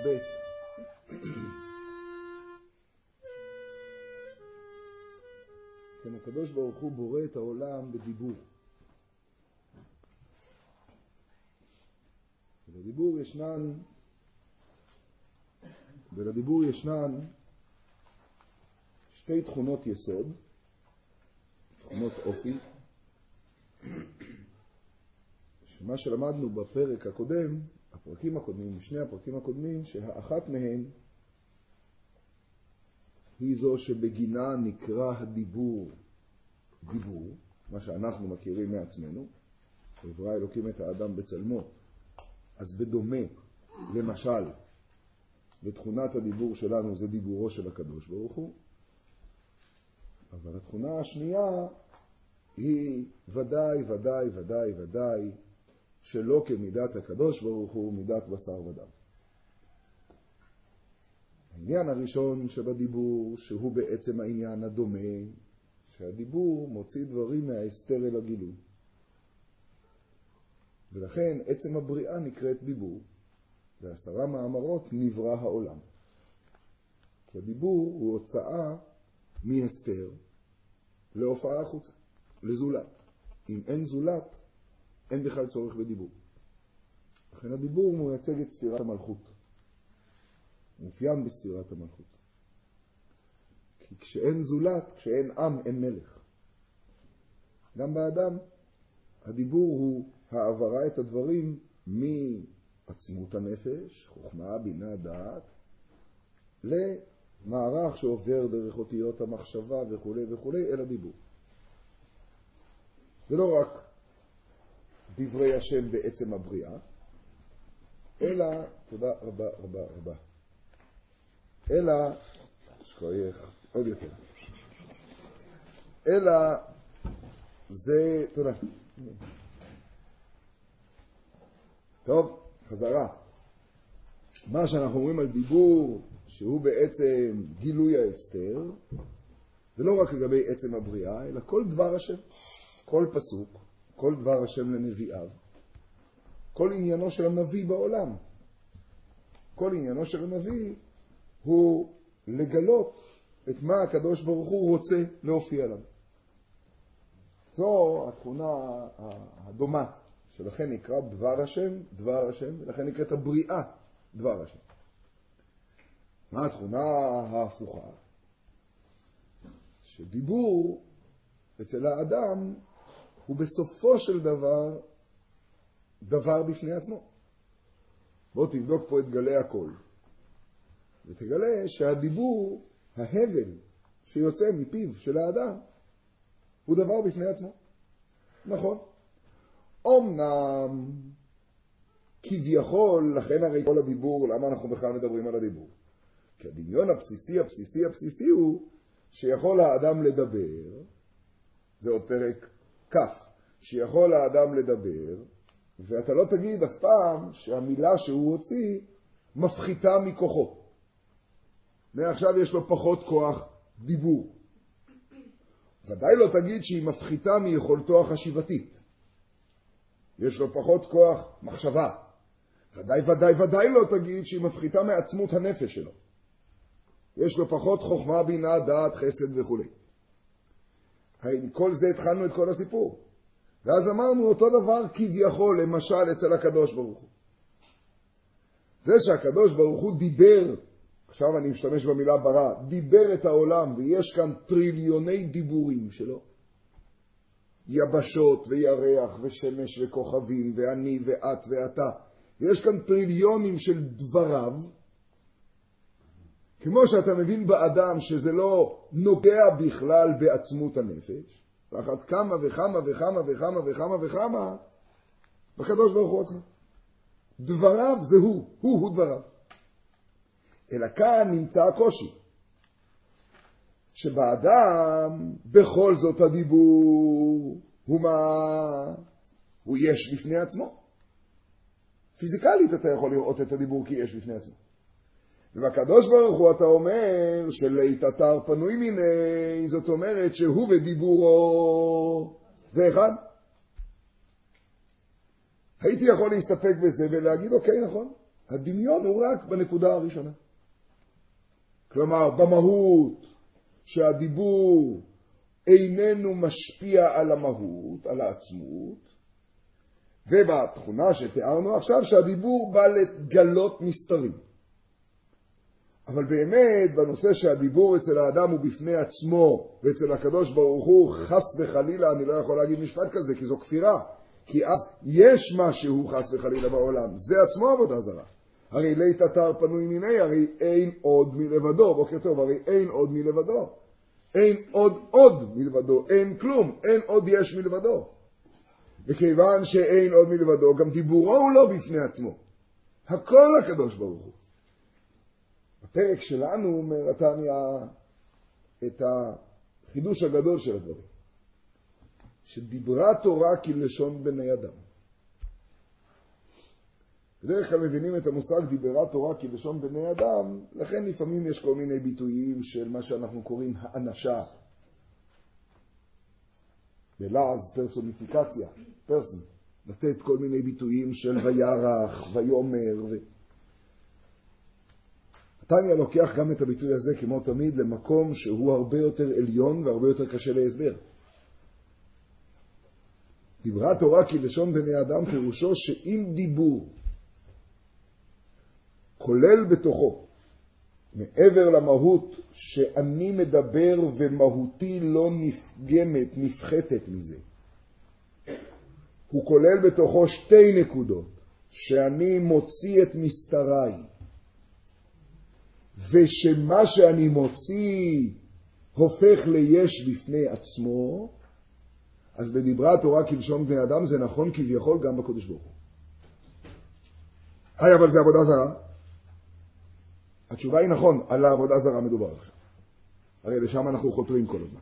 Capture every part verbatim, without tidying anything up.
ח' כן, הקדוש ברוך הוא בורא את העולם בדיבור. ולדיבור ישנן, ולדיבור ישנן שתי תכונות יסוד, תכונות אופי, שמה שלמדנו בפרק הקודם, הפרקים הקודמים, שני הפרקים הקודמים, שהאחת מהן היא זו שבגינה נקרא הדיבור דיבור, מה שאנחנו מכירים מעצמנו, וברא אלוקים את האדם בצלמו. אז בדומה, למשל, בתכונת הדיבור שלנו זה דיבורו של הקדוש ברוך הוא, אבל התכונה השנייה היא ודאי, ודאי, ודאי, ודאי, שלא כמידת הקדוש ברוך הוא, מידת בשר ודם. העניין הראשון שבדיבור, שהוא בעצם העניין הדומה, שהדיבור מוציא דברים מההסתר אל הגילוי. ולכן עצם הבריאה נקראת דיבור, ועשרה מאמרות נברא העולם. כי הדיבור הוא הוצאה מהסתר להופעה החוצה, לזולת. אם אין זולת, אין בכלל צורך בדיבור. לכן הדיבור מייצג את ספירת המלכות. מופיין בספירת המלכות. כי כשאין זולת, כשאין עם, אין מלך. גם באדם, הדיבור הוא העברה את הדברים מעצמות הנפש, חוכמה, בינה, דעת, למערך שעובר דרך אותיות המחשבה וכו' וכו' אל הדיבור. זה לא רק דברי השם בעצם הבריאה, אלא, תודה רבה רבה רבה, אלא, שכוייך, עוד יותר, אלא זה, תודה. טוב, חזרה. מה שאנחנו אומרים על דיבור, שהוא בעצם גילוי ההסתר, זה לא רק לגבי עצם הבריאה, אלא כל דבר השם, כל פסוק, כל דבר השם לנביאיו, כל עניינו של הנביא בעולם. כל עניינו של הנביא הוא לגלות את מה הקדוש ברוך הוא רוצה להופיע לנו. זו התכונה הדומה, שלכן נקרא דבר השם, דבר השם, ולכן נקראת הבריאה, דבר השם. מה התכונה ההפוכה? שדיבור אצל האדם הוא בסופו של דבר דבר בפני עצמו. בוא תבדוק פה את גלי הקול, ותגלה שהדיבור, ההבל שיוצא מפיו של האדם, הוא דבר בפני עצמו. נכון. אומנם, כביכול, לכן הרי כל הדיבור, למה אנחנו בכלל מדברים על הדיבור? כי הדמיון הבסיסי, הבסיסי, הבסיסי הוא שיכול האדם לדבר, זה עוד פרק כף, שיכול האדם לדבר, ואתה לא תגיד אף פעם שהמילה שהוא הוציא מפחיתה מכוחו. מעכשיו יש לו פחות כוח דיבור. ודאי לא תגיד שהיא מפחיתה מיכולתו החשיבתית. יש לו פחות כוח מחשבה. ודאי ודאי ודאי לא תגיד שהיא מפחיתה מעצמות הנפש שלו. יש לו פחות חוכמה, בינה, דעת, חסד וכו'. כל זה התחלנו את כל הסיפור. ואז אמרנו אותו דבר כביכול, למשל אצל הקדוש ברוך הוא. זה שהקדוש ברוך הוא דיבר, עכשיו אני משתמש במילה ברא, דיבר את העולם, ויש כאן טריליוני דיבורים שלו. יבשות וירח ושמש וכוכבים ואני ואת ואתה. יש כאן טריליונים של דבריו. כמו שאתה מבין באדם שזה לא נוגע בכלל בעצמות הנפש, ואחת כמה וכמה וכמה וכמה וכמה וכמה, בקדוש ברוך הוא עצמו. דבריו זה הוא, הוא הוא דבריו. אלא כאן נמצא הקושי. שבאדם בכל זאת הדיבור הוא מה? הוא יש בפני עצמו. פיזיקלית אתה יכול לראות את הדיבור כי יש בפני עצמו. ובקדוש ברוך הוא אתה אומר שלית אתר פנוי מיני, זאת אומרת שהוא ודיבורו זה אחד. הייתי יכול להסתפק בזה ולהגיד אוקיי נכון, הדמיון הוא רק בנקודה הראשונה. כלומר, במהות שהדיבור איננו משפיע על המהות, על העצמות, ובתכונה שתיארנו עכשיו שהדיבור בא לגלות מסתרים. אבל באמת בנושא שהדיבור אצל האדם הוא בפני עצמו ואצל הקדוש ברוך הוא חס וחלילה, אני לא יכול להגיד משפט כזה כי זו כפירה, כי אז יש משהו חס וחלילה בעולם, זה עצמו עבודה זרה. הרי לית אתר פנוי מיני, הרי אין עוד מלבדו, בוקר טוב, הרי אין עוד מלבדו, אין עוד עוד מלבדו, אין כלום, אין עוד יש מלבדו. וכיוון שאין עוד מלבדו, גם דיבורו הוא לא בפני עצמו, הכל הקדוש ברוך הוא. בפרק שלנו אומר התניא את החידוש הגדול של הדברים, שדיברה תורה כלשון בני אדם. בדרך כלל מבינים את המושג דיברה תורה כלשון בני אדם, לכן לפעמים יש כל מיני ביטויים של מה שאנחנו קוראים האנשה, בלעז פרסוניפיקציה, פרסון, לתת כל מיני ביטויים של וירח, ויומר. ו... התניא לוקח גם את הביטוי הזה כמו תמיד למקום שהוא הרבה יותר עליון והרבה יותר קשה להסבר. דיברה תורה כלשון בני אדם פירושו שאם דיבור כולל בתוכו מעבר למהות שאני מדבר ומהותי לא נפגמת, נפחתת מזה, הוא כולל בתוכו שתי נקודות, שאני מוציא את מסתריי ושמה שאני מוציא הופך ליש בפני עצמו, אז בדיברה התורה כלשון בני אדם זה נכון כביכול גם בקודש ברוך הוא. היי, אבל זה עבודה זרה? התשובה היא נכון, על העבודה זרה מדובר עכשיו. הרי לשם אנחנו חותרים כל הזמן.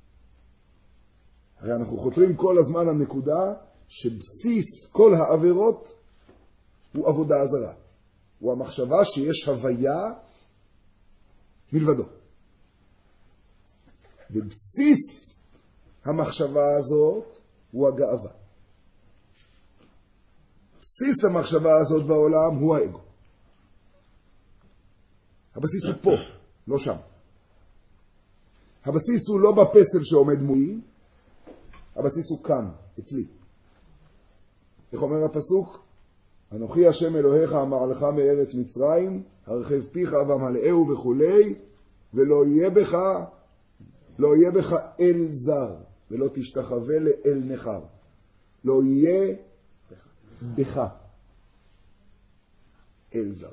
הרי אנחנו חותרים כל הזמן לנקודה שבסיס כל העבירות הוא עבודה זרה. הוא המחשבה שיש הוויה מלבדו. ובסיס המחשבה הזאת הוא הגאווה. בסיס המחשבה הזאת בעולם הוא האגו. הבסיס הוא פה, לא שם. הבסיס הוא לא בפסל שעומד מולי, הבסיס הוא כאן, אצלי. איך אומר הפסוק? אנוכי השם אלוהיך אמר לך מארץ מצרים, הרחב פיך ומלאהו וכולי, ולא יהיה בך, לא יהיה בך אל זר, ולא תשתחווה לאל נחר. לא יהיה בך אל זר.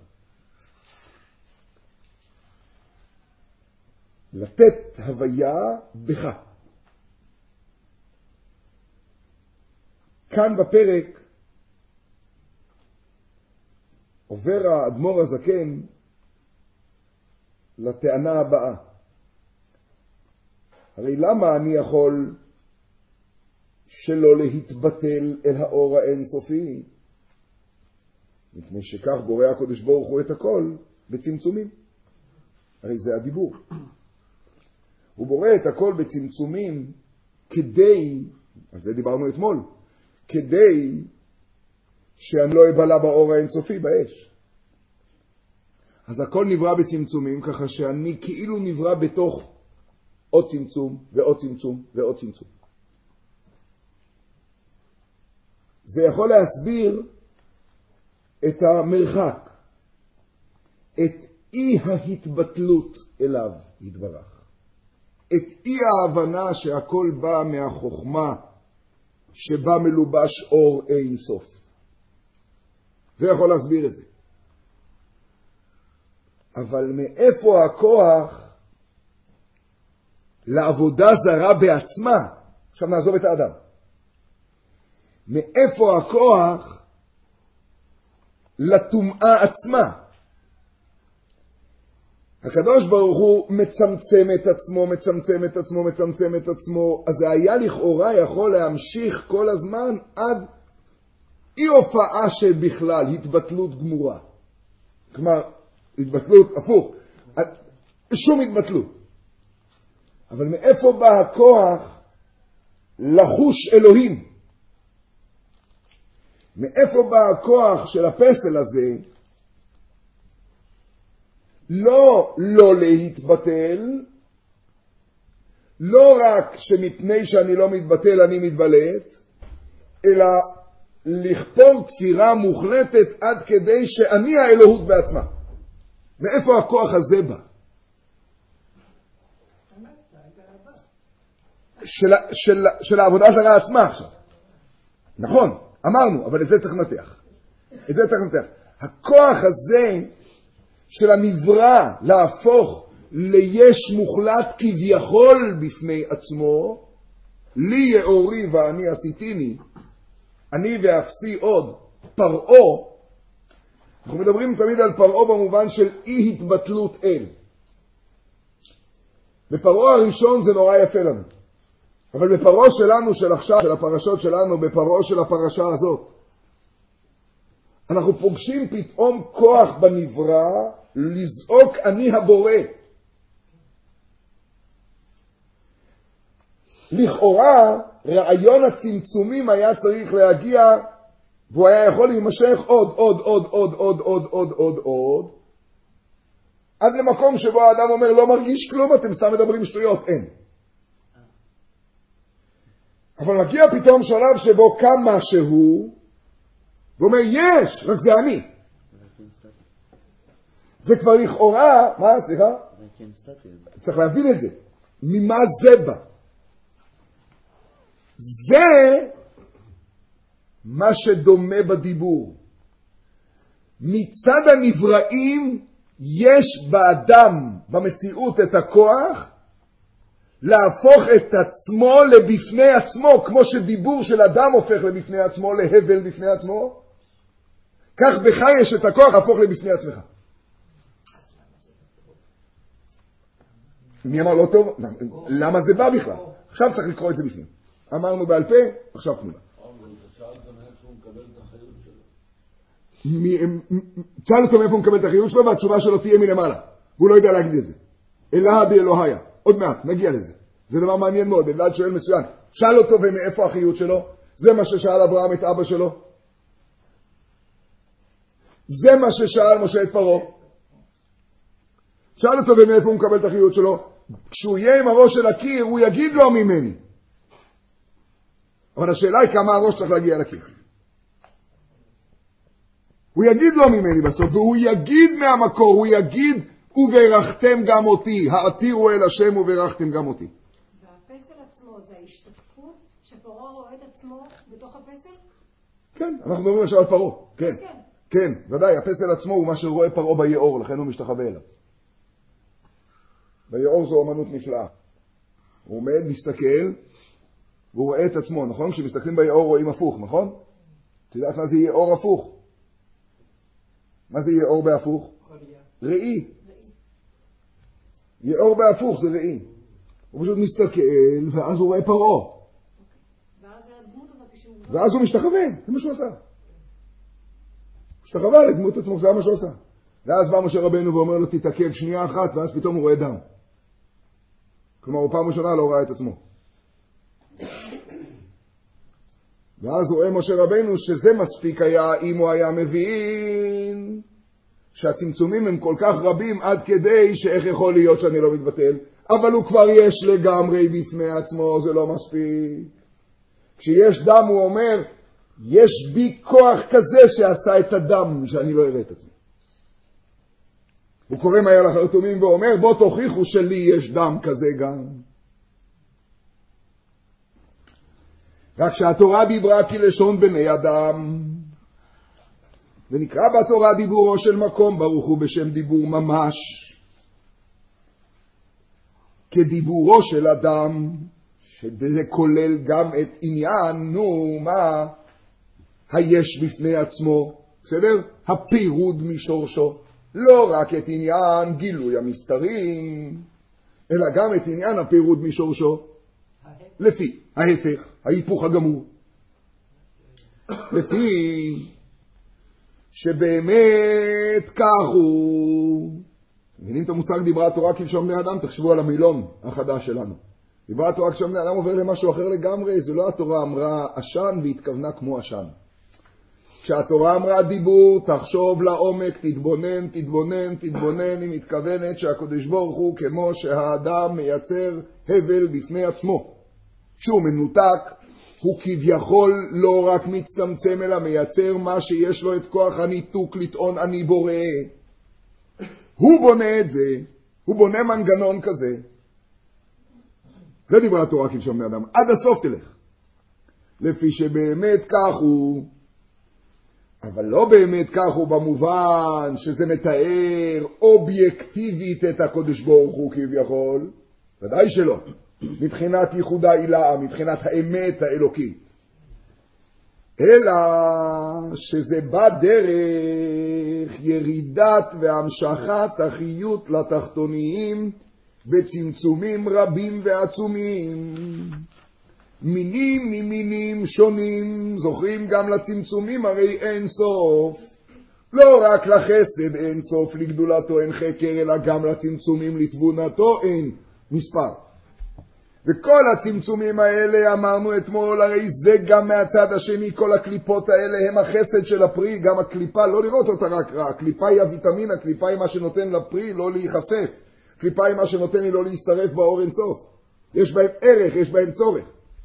לתת הוויה בך. כאן בפרק עובר האדמו"ר הזקן לטענה הבאה. הרי למה אני יכול שלא להתבטל אל האור האינסופי? מפני שכך בורא הקדוש ברוך הוא את הכל בצמצומים. הרי זה הדיבור. הוא בורא את הכל בצמצומים כדי, על זה דיברנו אתמול, כדי שאני לא אבלע באור האינסופי באש. אז הכל נברא בצמצומים, ככה שאני כאילו נברא בתוך עוד צמצום ועוד צמצום ועוד צמצום. זה יכול להסביר את המרחק, את אי ההתבטלות אליו יתברך. את אי ההבנה שהכל בא מהחוכמה שבה מלובש אור אין סוף. זה יכול להסביר את זה. אבל מאיפה הכוח לעבודה זרה בעצמה? עכשיו נעזוב את האדם. מאיפה הכוח לטומאה עצמה? הקדוש ברוך הוא מצמצם את עצמו, מצמצם את עצמו, מצמצם את עצמו, אז זה היה לכאורה יכול להמשיך כל הזמן עד אי הופעה שבכלל, התבטלות גמורה. כלומר, התבטלות, הפוך, שום התבטלות. אבל מאיפה בא הכוח לחוש מאיפה בא הכוח של הפסל הזה לא לא להתבטל, לא רק שמפני שאני לא מתבטל אני מתבלט, אלא לכתוב כפירה מוחלטת עד כדי שאני האלוהות בעצמה. מאיפה הכוח הזה בא? של, של, של העבודה זרה עצמה עכשיו. נכון, אמרנו, אבל את זה צריך לנתח. את זה צריך לנתח. הכוח הזה של הנברא להפוך ליש מוחלט כביכול בפני עצמו, לי יאורי ואני עשיתיני, אני ואפסי עוד, פרעה. אנחנו מדברים תמיד על פרעה במובן של אי התבטלות אל. בפרעה הראשון זה נורא יפה לנו. אבל בפרעה שלנו של עכשיו, של הפרשות שלנו, בפרעה של הפרשה הזאת, אנחנו פוגשים פתאום כוח בנברא לזעוק אני הבורא. לכאורה רעיון הצמצומים היה צריך להגיע, והוא היה יכול להימשך עוד, עוד, עוד, עוד, עוד, עוד, עוד, עוד, עוד, עד למקום שבו האדם אומר לא מרגיש כלום, אתם סתם מדברים שטויות, אין. אבל מגיע פתאום שלב שבו קם משהו, ואומר יש, רק זה אני. זה כבר לכאורה, מה, סליחה? צריך להבין את זה. ממה זה בא? זה מה שדומה בדיבור. מצד הנבראים יש באדם, במציאות, את הכוח להפוך את עצמו לבפני עצמו, כמו שדיבור של אדם הופך לבפני עצמו, להבל בפני עצמו, כך בך יש את הכוח להפוך לבפני עצמך. מי אמר לא טוב? למה זה בא בכלל? עכשיו צריך לקרוא את זה בפנים. אמרנו בעל פה, עכשיו תמונה. תשאל אותו מאיפה הוא מקבל את החיות שלו, והתשובה שלו תהיה מלמעלה. והוא לא יודע להגיד את זה. אלוה באלוהיה. עוד מעט, נגיע לזה. זה דבר מעניין מאוד, בגלל שואל מצוין. שאל אותו ומאיפה החיות שלו. זה מה ששאל אברהם את אבא שלו. זה מה ששאל משה את פרעה. שאל אותו ומאיפה הוא מקבל את החיות שלו. כשהוא יהיה עם הראש של הקיר, הוא יגיד לו ממני. אבל השאלה היא כמה הראש צריך להגיע לקיר. הוא יגיד לו ממני בסוף, והוא יגיד מהמקור, הוא יגיד, וברכתם גם אותי, העתירו אל השם וברכתם גם אותי. והפסל עצמו זה ההשתתפות שפרעה רואה את עצמו בתוך הפסל? כן, אנחנו מדברים עכשיו על פרעה, כן. כן. כן, ודאי, הפסל עצמו הוא מה שרואה פרעה ביאור, לכן הוא משתחווה אליו. ביאור זו אומנות נפלאה. הוא עומד, מסתכל, והוא רואה את עצמו, נכון? כשמסתכלים ביאור רואים הפוך, נכון? אתה יודעת מה זה יהיה אור הפוך? מה זה יהיה אור בהפוך? ראי. יהיה אור בהפוך, זה ראי. הוא פשוט מסתכל, ואז הוא רואה פרעה. ואז הוא משתחווה, זה מה שהוא עשה. משתחווה לדמות עצמו, זה מה שהוא עשה. ואז בא משה רבנו ואומר לו, תתעכב שנייה אחת, ואז פתאום הוא רואה דם. כלומר, הוא פעם ראשונה לא ראה את עצמו. ואז רואה משה רבנו שזה מספיק היה אם הוא היה מבין שהצמצומים הם כל כך רבים עד כדי שאיך יכול להיות שאני לא מתבטל, אבל הוא כבר יש לגמרי בפני עצמו, זה לא מספיק. כשיש דם הוא אומר, יש בי כוח כזה שעשה את הדם שאני לא אראה את עצמי. הוא קורא מהר לחרטומים ואומר, בוא תוכיחו שלי יש דם כזה גם. רק שהתורה דיברה כלשון בני אדם, ונקרא בתורה דיבורו של מקום, ברוך הוא בשם דיבור ממש, כדיבורו של אדם, שזה כולל גם את עניין, נו, מה, היש בפני עצמו, בסדר? הפירוד משורשו, לא רק את עניין גילוי המסתרים, אלא גם את עניין הפירוד משורשו, לפי ההפך, ההיפוך הגמור. לפי שבאמת כך הוא. מבינים את המושג דיברה התורה כלשון בני אדם? תחשבו על המילון החדש שלנו. דיברה התורה כלשון בני אדם עובר למשהו אחר לגמרי. זה לא התורה אמרה עשן והתכוונה כמו עשן. כשהתורה אמרה דיבור, תחשוב לעומק, תתבונן, תתבונן, תתבונן, היא מתכוונת שהקדוש ברוך הוא כמו שהאדם מייצר הבל בפני עצמו. כשהוא מנותק, הוא כביכול לא רק מצטמצם אלא מייצר מה שיש לו את כוח הניתוק לטעון אני בורא. הוא בונה את זה, הוא בונה מנגנון כזה. זה דברי התורה כלשון בני אדם. עד הסוף תלך. לפי שבאמת כך הוא, אבל לא באמת כך הוא במובן שזה מתאר אובייקטיבית את הקדוש ברוך הוא כביכול. ודאי שלא. מבחינת ייחוד העילה, מבחינת האמת האלוקית. אלא שזה בא דרך ירידת והמשכת החיות לתחתוניים בצמצומים רבים ועצומים. מינים ממינים שונים, זוכרים גם לצמצומים הרי אין סוף. לא רק לחסד אין סוף, לגדולתו אין חקר, אלא גם לצמצומים לתבונתו אין מספר. וכל הצמצומים האלה אמרנו אתמול, הרי זה גם מהצד השני, כל הקליפות האלה הם החסד של הפרי, גם הקליפה, לא לראות אותה רק רע, הקליפה היא הוויטמין, הקליפה היא מה שנותן לפרי לא להיחשף, הקליפה היא מה שנותן לי לא להישרף באור אין סוף. יש בהם ערך, יש בהם צורך.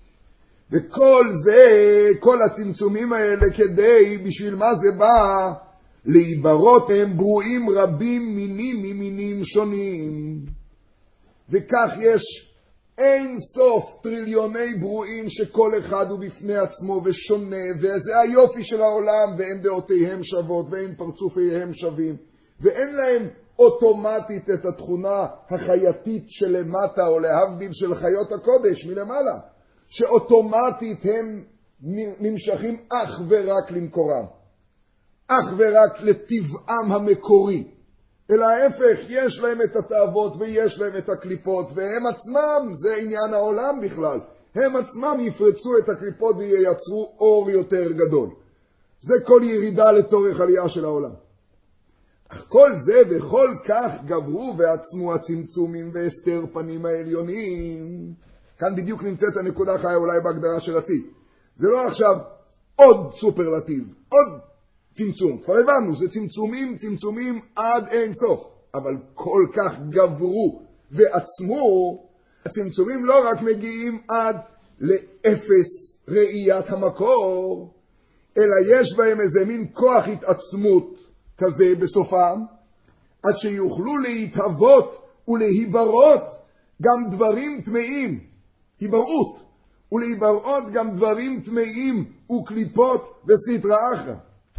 וכל זה, כל הצמצומים האלה כדי, בשביל מה זה בא? להיברות הם ברואים רבים מינים ממינים שונים. וכך יש אין סוף טריליוני ברואים שכל אחד הוא בפני עצמו ושונה, וזה היופי של העולם, ואין דעותיהם שוות ואין פרצופיהם שווים, ואין להם אוטומטית את התכונה החייתית שלמטה, או להבדיל של חיות הקודש מלמעלה, שאוטומטית הם נמשכים אך ורק למקורם, אך ורק לטבעם המקורי. אלא ההפך, יש להם את התאוות ויש להם את הקליפות, והם עצמם, זה עניין העולם בכלל, הם עצמם יפרצו את הקליפות וייצרו אור יותר גדול. זה כל ירידה לצורך עלייה של העולם. אך כל זה וכל כך גברו ועצמו הצמצומים והסתר פנים העליונים. כאן בדיוק נמצאת הנקודה חיה אולי בהגדרה של רצית. זה לא עכשיו עוד סופרלטיב, עוד צמצום. כבר הבנו, זה צמצומים, צמצומים עד אין סוף. אבל כל כך גברו ועצמו, הצמצומים לא רק מגיעים עד לאפס ראיית המקור, אלא יש בהם איזה מין כוח התעצמות כזה בסופם, עד שיוכלו להתהוות ולהיברות גם דברים טמאים, היברות, ולהיברות גם דברים טמאים וקליפות וסטרא אחרא.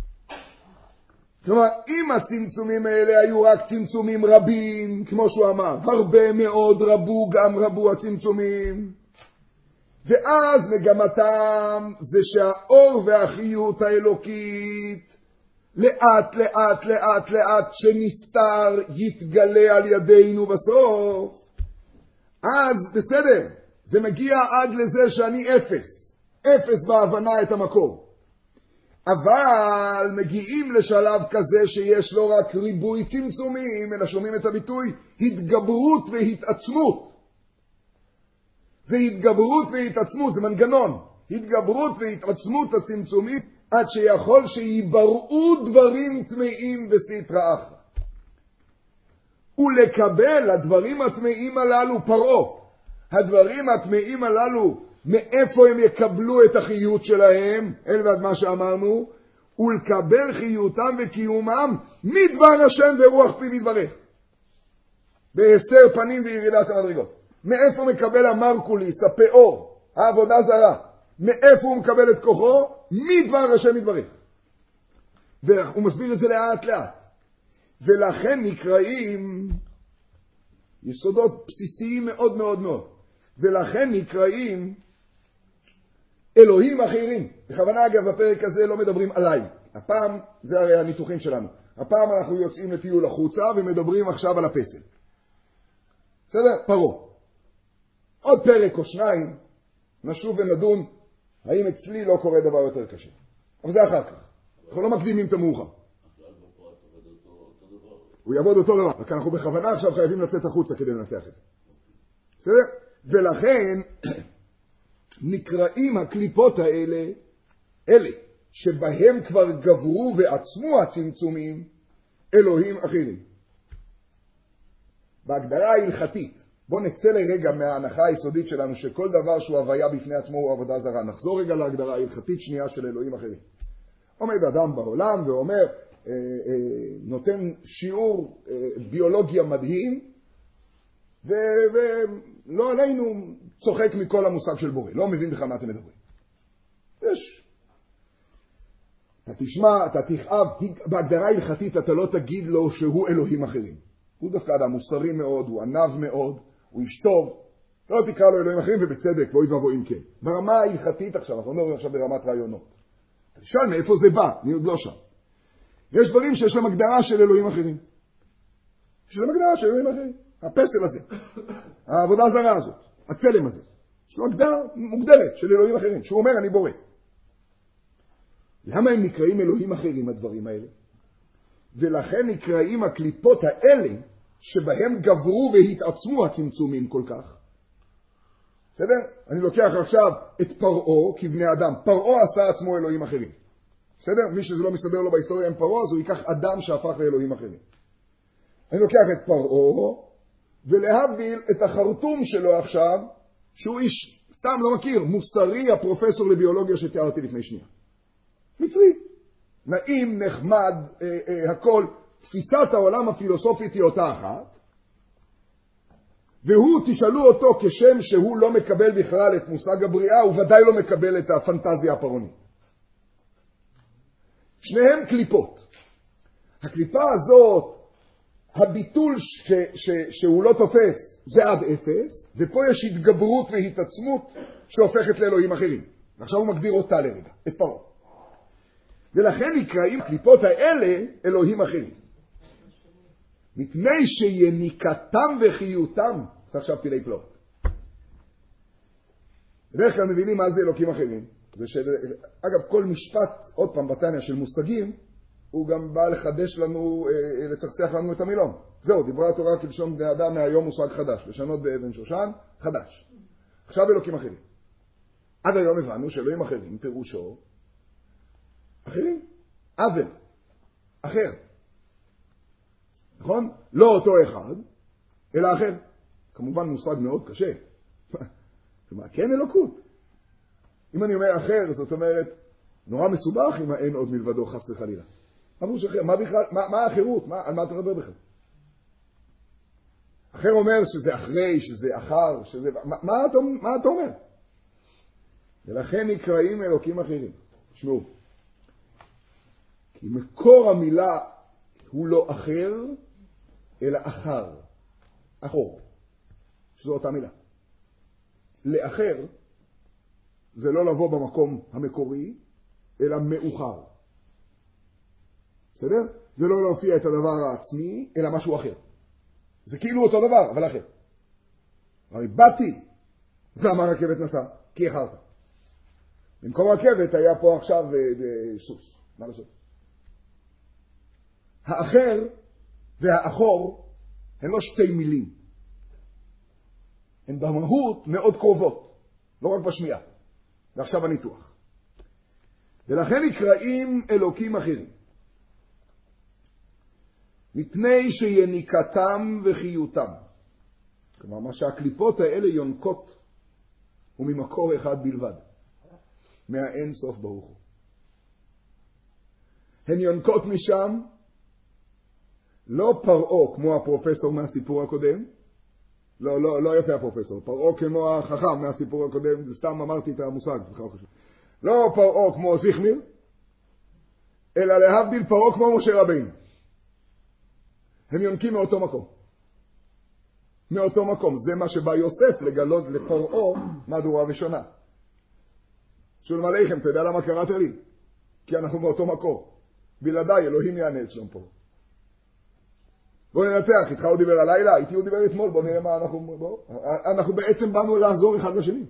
כלומר, אם הצמצומים האלה היו רק צמצומים רבים, כמו שהוא אמר, הרבה מאוד רבו, גם רבו הצמצומים, ואז מגמתם זה שהאור והחיות האלוקית לאט לאט לאט לאט שנסתר יתגלה על ידינו בסוף. אז בסדר, זה מגיע עד לזה שאני אפס, אפס בהבנה את המקור. אבל מגיעים לשלב כזה שיש לא רק ריבוי צמצומים, אלא שומעים את הביטוי התגברות והתעצמות. זה התגברות והתעצמות, זה מנגנון. התגברות והתעצמות הצמצומים עד שיכול שיבראו דברים טמאים וסטרא אחרא. ולקבל הדברים הטמאים הללו פרעה. הדברים הטמאים הללו, מאיפה הם יקבלו את החיות שלהם, אל ועד מה שאמרנו, ולקבל חיותם וקיומם מדבר השם ורוח פיו יתברך. בהסתר פנים וירידת המדרגות. מאיפה מקבל המרקוליס, הפאור, העבודה זרה? מאיפה הוא מקבל את כוחו? מדבר השם יתברך. והוא מסביר את זה לאט לאט. ולכן נקראים יסודות בסיסיים מאוד מאוד מאוד. ולכן נקראים אלוהים אחרים. בכוונה אגב בפרק הזה לא מדברים עליי. הפעם, זה הרי הניתוחים שלנו. הפעם אנחנו יוצאים לטיול החוצה ומדברים עכשיו על הפסל. בסדר? פרעה. עוד פרק או שניים נשוב ונדון האם אצלי לא קורה דבר יותר קשה. אבל זה אחר כך. אנחנו לא מקדימים את המאוחר. הוא יעבוד אותו דבר. רק אנחנו בכוונה עכשיו חייבים לצאת החוצה כדי לנתח את זה. בסדר? ולכן נקראים הקליפות האלה, אלה, שבהם כבר גברו ועצמו הצמצומים, אלוהים אחרים. בהגדרה ההלכתית, בוא נצא לרגע מההנחה היסודית שלנו שכל דבר שהוא הוויה בפני עצמו הוא עבודה זרה. נחזור רגע להגדרה ההלכתית שנייה של אלוהים אחרים. עומד אדם בעולם ואומר, אה, אה, נותן שיעור אה, ביולוגיה מדהים, ו, ולא עלינו צוחק מכל המושג של בורא. לא מבין בכלל מה אתם מדברים. יש. אתה תשמע, אתה תכאב, בהגדרה ההלכתית אתה לא תגיד לו שהוא אלוהים אחרים. הוא דווקא אדם מוסרי מאוד, הוא ענב מאוד, הוא איש טוב. לא תקרא לו אלוהים אחרים ובצדק, ואוי ואבוי אם כן. ברמה ההלכתית עכשיו, אנחנו אומרים עכשיו ברמת רעיונות. תשאל מאיפה זה בא, אני עוד לא שם. יש דברים שיש להם הגדרה של אלוהים אחרים. יש להם הגדרה של אלוהים אחרים. הפסל הזה, העבודה הזרה הזאת, הצלם הזה. יש לו הגדרה מוגדרת של אלוהים אחרים, שהוא אומר אני בורא. למה הם נקראים אלוהים אחרים הדברים האלה? ולכן נקראים הקליפות האלה שבהם גברו והתעצמו הצמצומים כל כך. בסדר? אני לוקח עכשיו את פרעה כבני אדם. פרעה עשה עצמו אלוהים אחרים. בסדר? מי שזה לא מסתדר לו בהיסטוריה עם פרעה, אז הוא ייקח אדם שהפך לאלוהים אחרים. אני לוקח את פרעה ולהבדיל את החרטום שלו עכשיו, שהוא איש, סתם לא מכיר, מוסרי, הפרופסור לביולוגיה שתיארתי לפני שנייה. מצרי. נעים, נחמד, אה, אה, הכל. תפיסת העולם הפילוסופית היא אותה אחת. והוא, תשאלו אותו כשם שהוא לא מקבל בכלל את מושג הבריאה, הוא ודאי לא מקבל את הפנטזיה הפרעונית. שניהם קליפות. הקליפה הזאת, הביטול ש, ש, שהוא לא תופס, זה עד אפס, ופה יש התגברות והתעצמות שהופכת לאלוהים אחרים. ועכשיו הוא מגדיר אותה לרגע, את פרעה. ולכן נקראים קליפות האלה אלוהים אחרים. מפני שיניקתם וחיותם, זה עכשיו פילי פלאות. בדרך כלל מבינים מה זה אלוקים אחרים. זה של, אגב, כל משפט, עוד פעם, בתניא של מושגים, הוא גם בא לחדש לנו, אה, לצחצח לנו את המילון. זהו, דיברה התורה כלשון בני אדם מהיום מושג חדש, לשנות באבן שושן, חדש. עכשיו אלוקים אחרים. עד היום הבנו שאלוהים אחרים, פירושו, אחרים, אבל, אחר. נכון? לא אותו אחד, אלא אחר. כמובן מושג מאוד קשה. כלומר, כן אלוקות. אם אני אומר אחר, זאת אומרת, נורא מסובך אם אין עוד מלבדו חס וחלילה. מה פירוש אחר? מה בכלל, מה, מה האחרות? מה, על מה אתה מדבר בכלל? אחר אומר שזה אחרי, שזה אחר, שזה... מה, מה, אתה, מה אתה אומר? ולכן נקראים אלוקים אחרים. תשמעו. כי מקור המילה הוא לא אחר, אלא אחר. אחור. שזו אותה מילה. לאחר זה לא לבוא במקום המקורי, אלא מאוחר. בסדר? זה לא להופיע את הדבר העצמי, אלא משהו אחר. זה כאילו אותו דבר, אבל אחר. הרי באתי, זה אמר רכבת נסע, כי אחרת. במקום רכבת היה פה עכשיו סוס. מה לעשות? האחר והאחור הן לא שתי מילים. הן במהות מאוד קרובות, לא רק בשמיעה. ועכשיו הניתוח. ולכן נקראים אלוקים אחרים. מפני שיניקתם וחיותם. כלומר, מה שהקליפות האלה יונקות הוא ממקור אחד בלבד. מהאין סוף ברוך הוא. הן יונקות משם לא פרעה כמו הפרופסור מהסיפור הקודם. לא, לא, לא יפה הפרופסור. פרעה כמו החכם מהסיפור הקודם. זה סתם אמרתי את המושג. לא פרעה כמו זיכמיר, אלא להבדיל פרעה כמו משה רבינו. הם יונקים מאותו מקום. מאותו מקום. זה מה שבא יוסף לגלות לפרעה מהדורה ראשונה. שולם עליכם, אתה יודע למה קראת לי? כי אנחנו מאותו מקום. בלעדיי, אלוהים יענה אצלם פה. בואו ננתח, איתך הוא דיבר הלילה, איתי הוא דיבר אתמול, בואו נראה מה אנחנו... בוא. אנחנו בעצם באנו לעזור אחד לשני.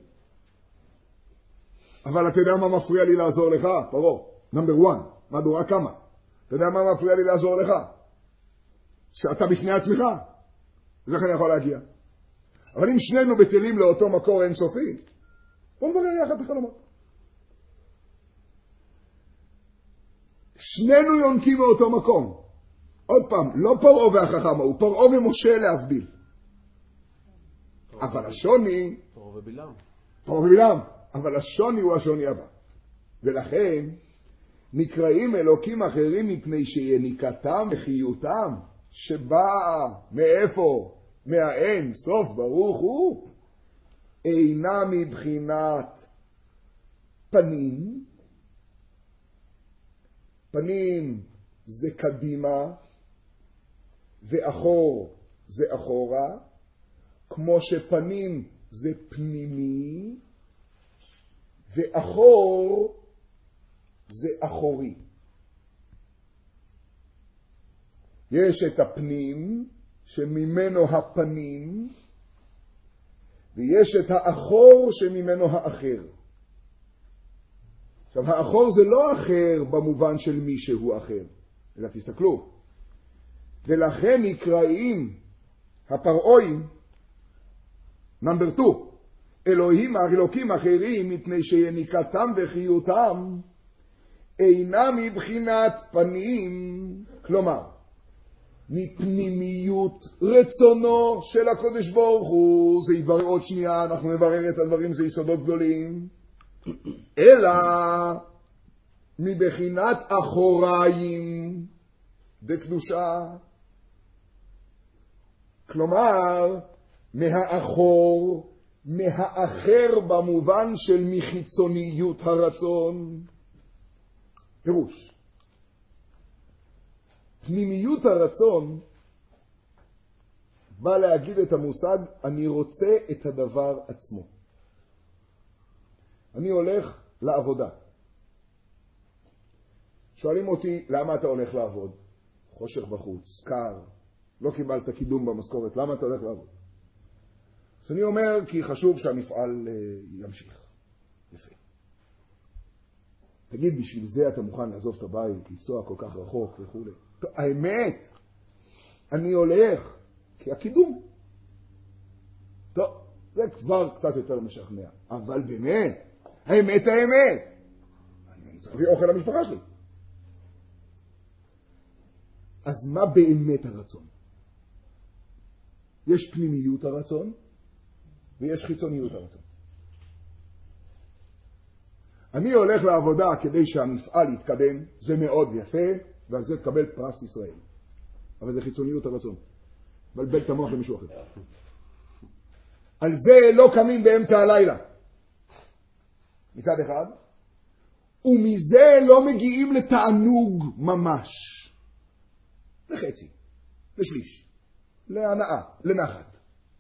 אבל אתה יודע מה מפריע לי לעזור לך? פרעה, נאמבר וואן, מהדורה כמה? אתה יודע מה מפריע לי לעזור לך? שאתה בפני עצמך. אז איך אני יכול להגיע? אבל אם שנינו בטלים לאותו מקור אינסופי, בואו נברר יחד בחלומות. שנינו יונקים מאותו מקום. עוד פעם, לא פרעה והחכם, הוא פרעה ומשה להבדיל. אבל השוני... פרעה ובלעם. פרעה ובלעם. אבל השוני הוא השוני הבא. ולכן נקראים אלוקים אחרים מפני שיניקתם וחיותם, שבאה מאיפה? מהאין סוף ברוך הוא, אינה מבחינת פנים. פנים זה קדימה ואחור זה אחורה, כמו שפנים זה פנימי ואחור זה אחורי. יש את הפנים שממנו הפנים, ויש את האחור שממנו האחר. עכשיו, האחור זה לא אחר במובן של מי שהוא אחר, אלא תסתכלו. ולכן נקראים הפרעויים, נאמבר שתיים, אלוהים, אלוקים אחרים, מפני שיניקתם וחיותם אינה מבחינת פנים, כלומר, מפנימיות רצונו של הקודש ברוך הוא, זה יברר עוד שנייה, אנחנו נברר את הדברים, זה יסודות גדולים, אלא מבחינת אחוריים בקדושה, כלומר, מהאחור, מהאחר במובן של מחיצוניות הרצון. פירוש. פנימיות הרצון בא להגיד את המושג, אני רוצה את הדבר עצמו. אני הולך לעבודה. שואלים אותי, למה אתה הולך לעבוד? חושך בחוץ, קר, לא קיבלת קידום במשכורת, למה אתה הולך לעבוד? אז אני אומר, כי חשוב שהמפעל ימשיך. יפה. תגיד, בשביל זה אתה מוכן לעזוב את הבית, לנסוע כל כך רחוק וכו'. האמת, אני הולך, כי הקידום. טוב, זה כבר קצת יותר משכנע. אבל באמת, האמת האמת. אני צריך להביא אוכל למשפחה שלי. אז מה באמת הרצון? יש פנימיות הרצון, ויש חיצוניות הרצון. אני הולך לעבודה כדי שהמפעל יתקדם, זה מאוד יפה, ועל זה תקבל פרס ישראל. אבל זה חיצוניות הרצון. בלבל את המוח למישהו אחר. על זה לא קמים באמצע הלילה. מצד אחד. ומזה לא מגיעים לתענוג ממש. לחצי. לשליש. להנאה. לנחת.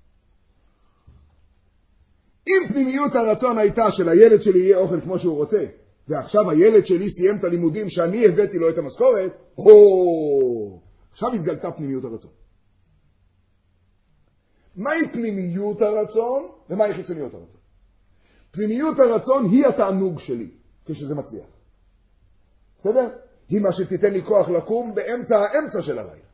אם פנימיות הרצון הייתה של הילד שלי יהיה אוכל כמו שהוא רוצה, ועכשיו הילד שלי סיים את הלימודים שאני הבאתי לו את המשכורת, הו, עכשיו התגלתה פנימיות הרצון. מהי פנימיות הרצון ומהי חיצוניות הרצון? פנימיות הרצון היא התענוג שלי, כשזה מצליח. בסדר? היא מה שתיתן לי כוח לקום באמצע האמצע של הלילה.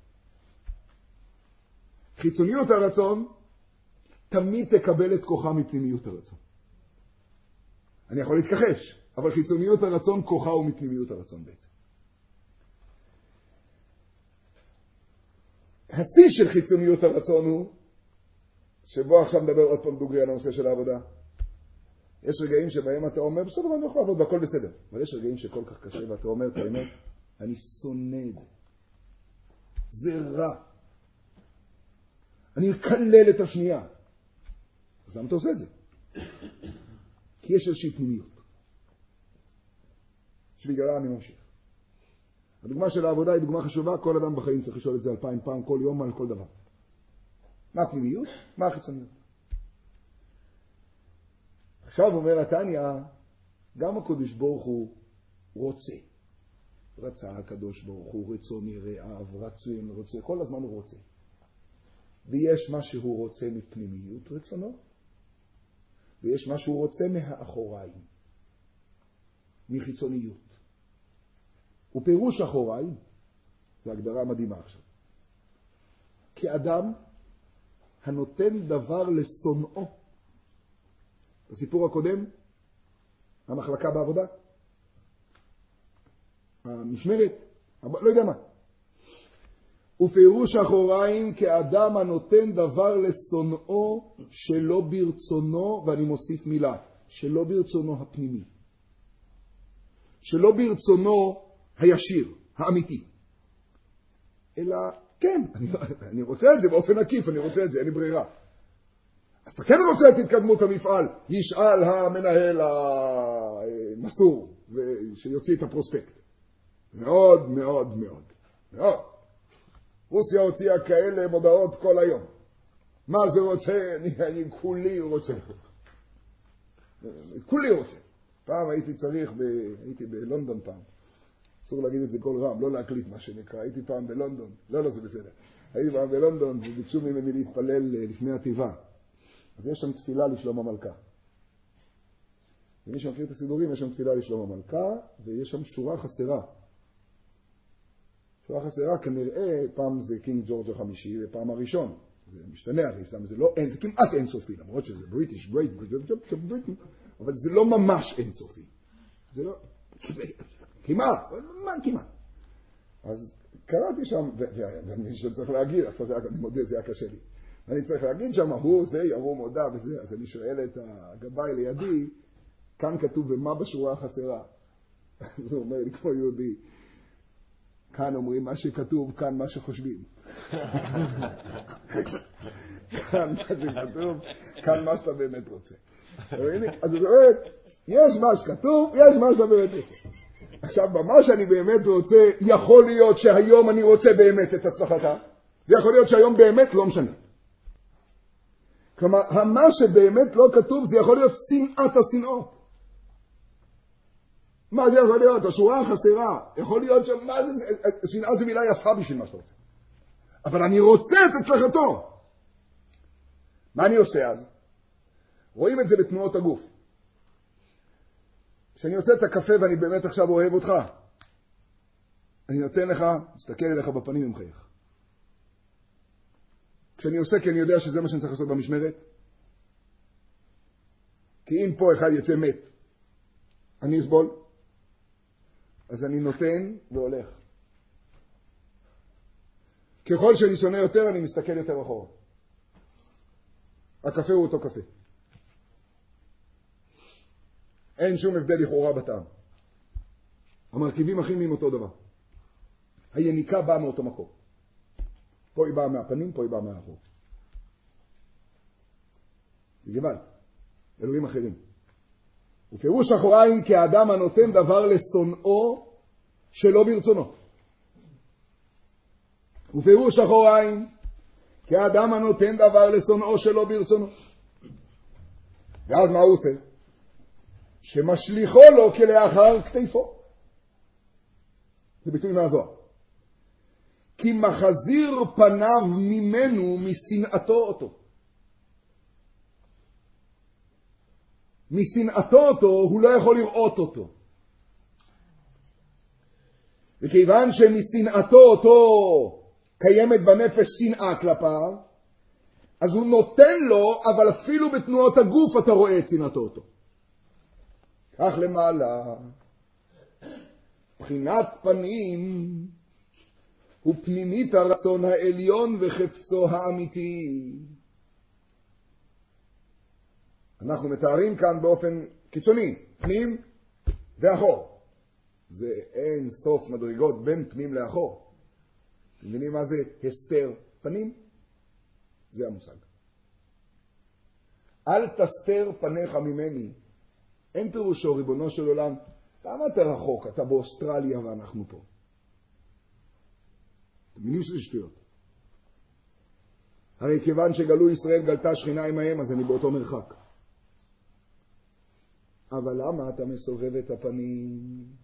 חיצוניות הרצון תמיד תקבל את כוחה מפנימיות הרצון. אני יכול להתכחש, אבל חיצוניות הרצון כוחה הוא מפנימיות הרצון בעצם. השיא של חיצוניות הרצון הוא, שבו עכשיו מדבר עוד פעם דוגרי על הנושא של העבודה. יש רגעים שבהם אתה אומר, בסדר, אני יכול לעבוד והכל בסדר. אבל יש רגעים שכל כך קשה ואתה אומר, את האמת, אני שונא את זה. זה רע. אני מקלל את השנייה. אז למה אתה עושה את זה? כי יש איזושהי פנימיות. שבגללה אני ממשיך. הדוגמה של העבודה היא דוגמה חשובה, כל אדם בחיים צריך לשאול את זה אלפיים פעם, כל יום על כל דבר. מה הפנימיות? מה החיצוניות? עכשיו אומר התניה, גם הקדוש ברוך הוא רוצה. רצה הקדוש ברוך הוא, רצון ירעיו, רצון, רוצה, כל הזמן הוא רוצה. ויש מה שהוא רוצה מפנימיות רצונו, ויש מה שהוא רוצה מהאחוריים, מחיצוניות. ופירוש אחוריים, זו הגדרה מדהימה עכשיו. כאדם הנותן דבר לשונאו. בסיפור הקודם, המחלקה בעבודה, המשמרת, לא יודע מה. ופירוש אחוריים כאדם הנותן דבר לשונאו שלא ברצונו, ואני מוסיף מילה, שלא ברצונו הפנימי. שלא ברצונו הישיר, האמיתי. אלא, כן, אני, אני רוצה את זה באופן עקיף, אני רוצה את זה, אין לי ברירה. אז אתה כן רוצה את התקדמות המפעל, ישאל המנהל המסור, שיוציא את הפרוספקט. מאוד מאוד מאוד מאוד. רוסיה הוציאה כאלה מודעות כל היום. מה זה רוצה? אני, אני כולי רוצה. כולי רוצה. פעם הייתי צריך, ב, הייתי בלונדון פעם. אסור להגיד את זה כל רם, לא להקליט מה שנקרא. הייתי פעם בלונדון. לא, לא, זה בסדר. הייתי פעם בלונדון וביקשו ממני להתפלל לפני הטבעה. אז יש שם תפילה לשלום המלכה. ומי שמכיר את הסידורים, יש שם תפילה לשלום המלכה, ויש שם שורה חסרה. שורה חסרה, כנראה, פעם זה קינג ג'ורג' החמישי, ופעם הראשון. זה משתנה, הרי זה לא אין, זה כמעט אינסופי, למרות שזה בריטיש, גרייט, בריטן, אבל זה לא ממש אינסופי. זה לא, כמעט, מה כמעט? אז קראתי שם, ואני שצריך להגיד, אני מודה, זה היה קשה לי. אני צריך להגיד שם, הוא זה, ירום הודע וזה, אז אני שואל את הגבאי לידי, כאן כתוב במה בשורה החסרה. אז הוא אומר לי כמו יהודי, כאן אומרים מה שכתוב, כאן מה שחושבים. כאן מה שכתוב, כאן מה שאתה באמת רוצה. אז הוא אומר, יש מה שכתוב, יש מה שאתה באמת רוצה. עכשיו, במה שאני באמת רוצה, יכול להיות שהיום אני רוצה באמת את הצלחתה, ויכול להיות שהיום באמת לא משנה. כלומר, מה שבאמת לא כתוב, זה יכול להיות שנאת השנאות. מה זה יכול להיות? השורה החסרה. יכול להיות שמה זה, שנאת זה מילה יפה בשביל מה שאתה רוצה. אבל אני רוצה את הצלחתו. מה אני עושה אז? רואים את זה בתנועות הגוף. כשאני עושה את הקפה ואני באמת עכשיו אוהב אותך, אני נותן לך, מסתכל אליך בפנים ומחייך. כשאני עושה כי אני יודע שזה מה שאני צריך לעשות במשמרת, כי אם פה אחד יצא מת, אני אסבול, אז אני נותן והולך. ככל שאני שונא יותר, אני מסתכל יותר אחורה. הקפה הוא אותו קפה. אין שום הבדל לכאורה בטעם. המרכיבים הכימיים אותו דבר. היניקה באה מאותו מקום. פה היא באה מהפנים, פה היא באה מהאחור. זה גבל. אלוהים אחרים. ופירוש אחוריים כאדם הנותן דבר לשונאו שלא ברצונו. ופירוש אחוריים כאדם הנותן דבר לשונאו שלא ברצונו. ואז מה הוא עושה? שמשליחו לו כלאחר כתפו. זה ביטוי מהזוהר. כי מחזיר פניו ממנו משנאתו אותו. משנאתו אותו הוא לא יכול לראות אותו. וכיוון שמשנאתו אותו קיימת בנפש שנאה כלפיו, אז הוא נותן לו, אבל אפילו בתנועות הגוף אתה רואה את שנאתו אותו. כך למעלה, בחינת פנים הוא פנימית הרצון העליון וחפצו האמיתי. אנחנו מתארים כאן באופן קיצוני, פנים ואחור. זה אין סוף מדרגות בין פנים לאחור. אתם מבינים מה זה הסתר פנים? זה המושג. אל תסתר פניך ממני. אין פירושו, ריבונו של עולם, למה אתה רחוק? אתה באוסטרליה ואנחנו פה. אתם מבינים שזה שטויות. הרי כיוון שגלו ישראל גלתה שכינה עמהם, אז אני באותו מרחק. אבל למה אתה מסובב את הפנים?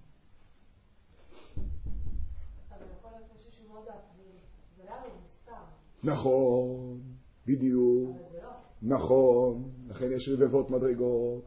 אבל יכול להיות משהו מאוד הפנים. זה לא מסתר. נכון, בדיוק. אבל זה לא. נכון, לכן יש רבבות מדרגות.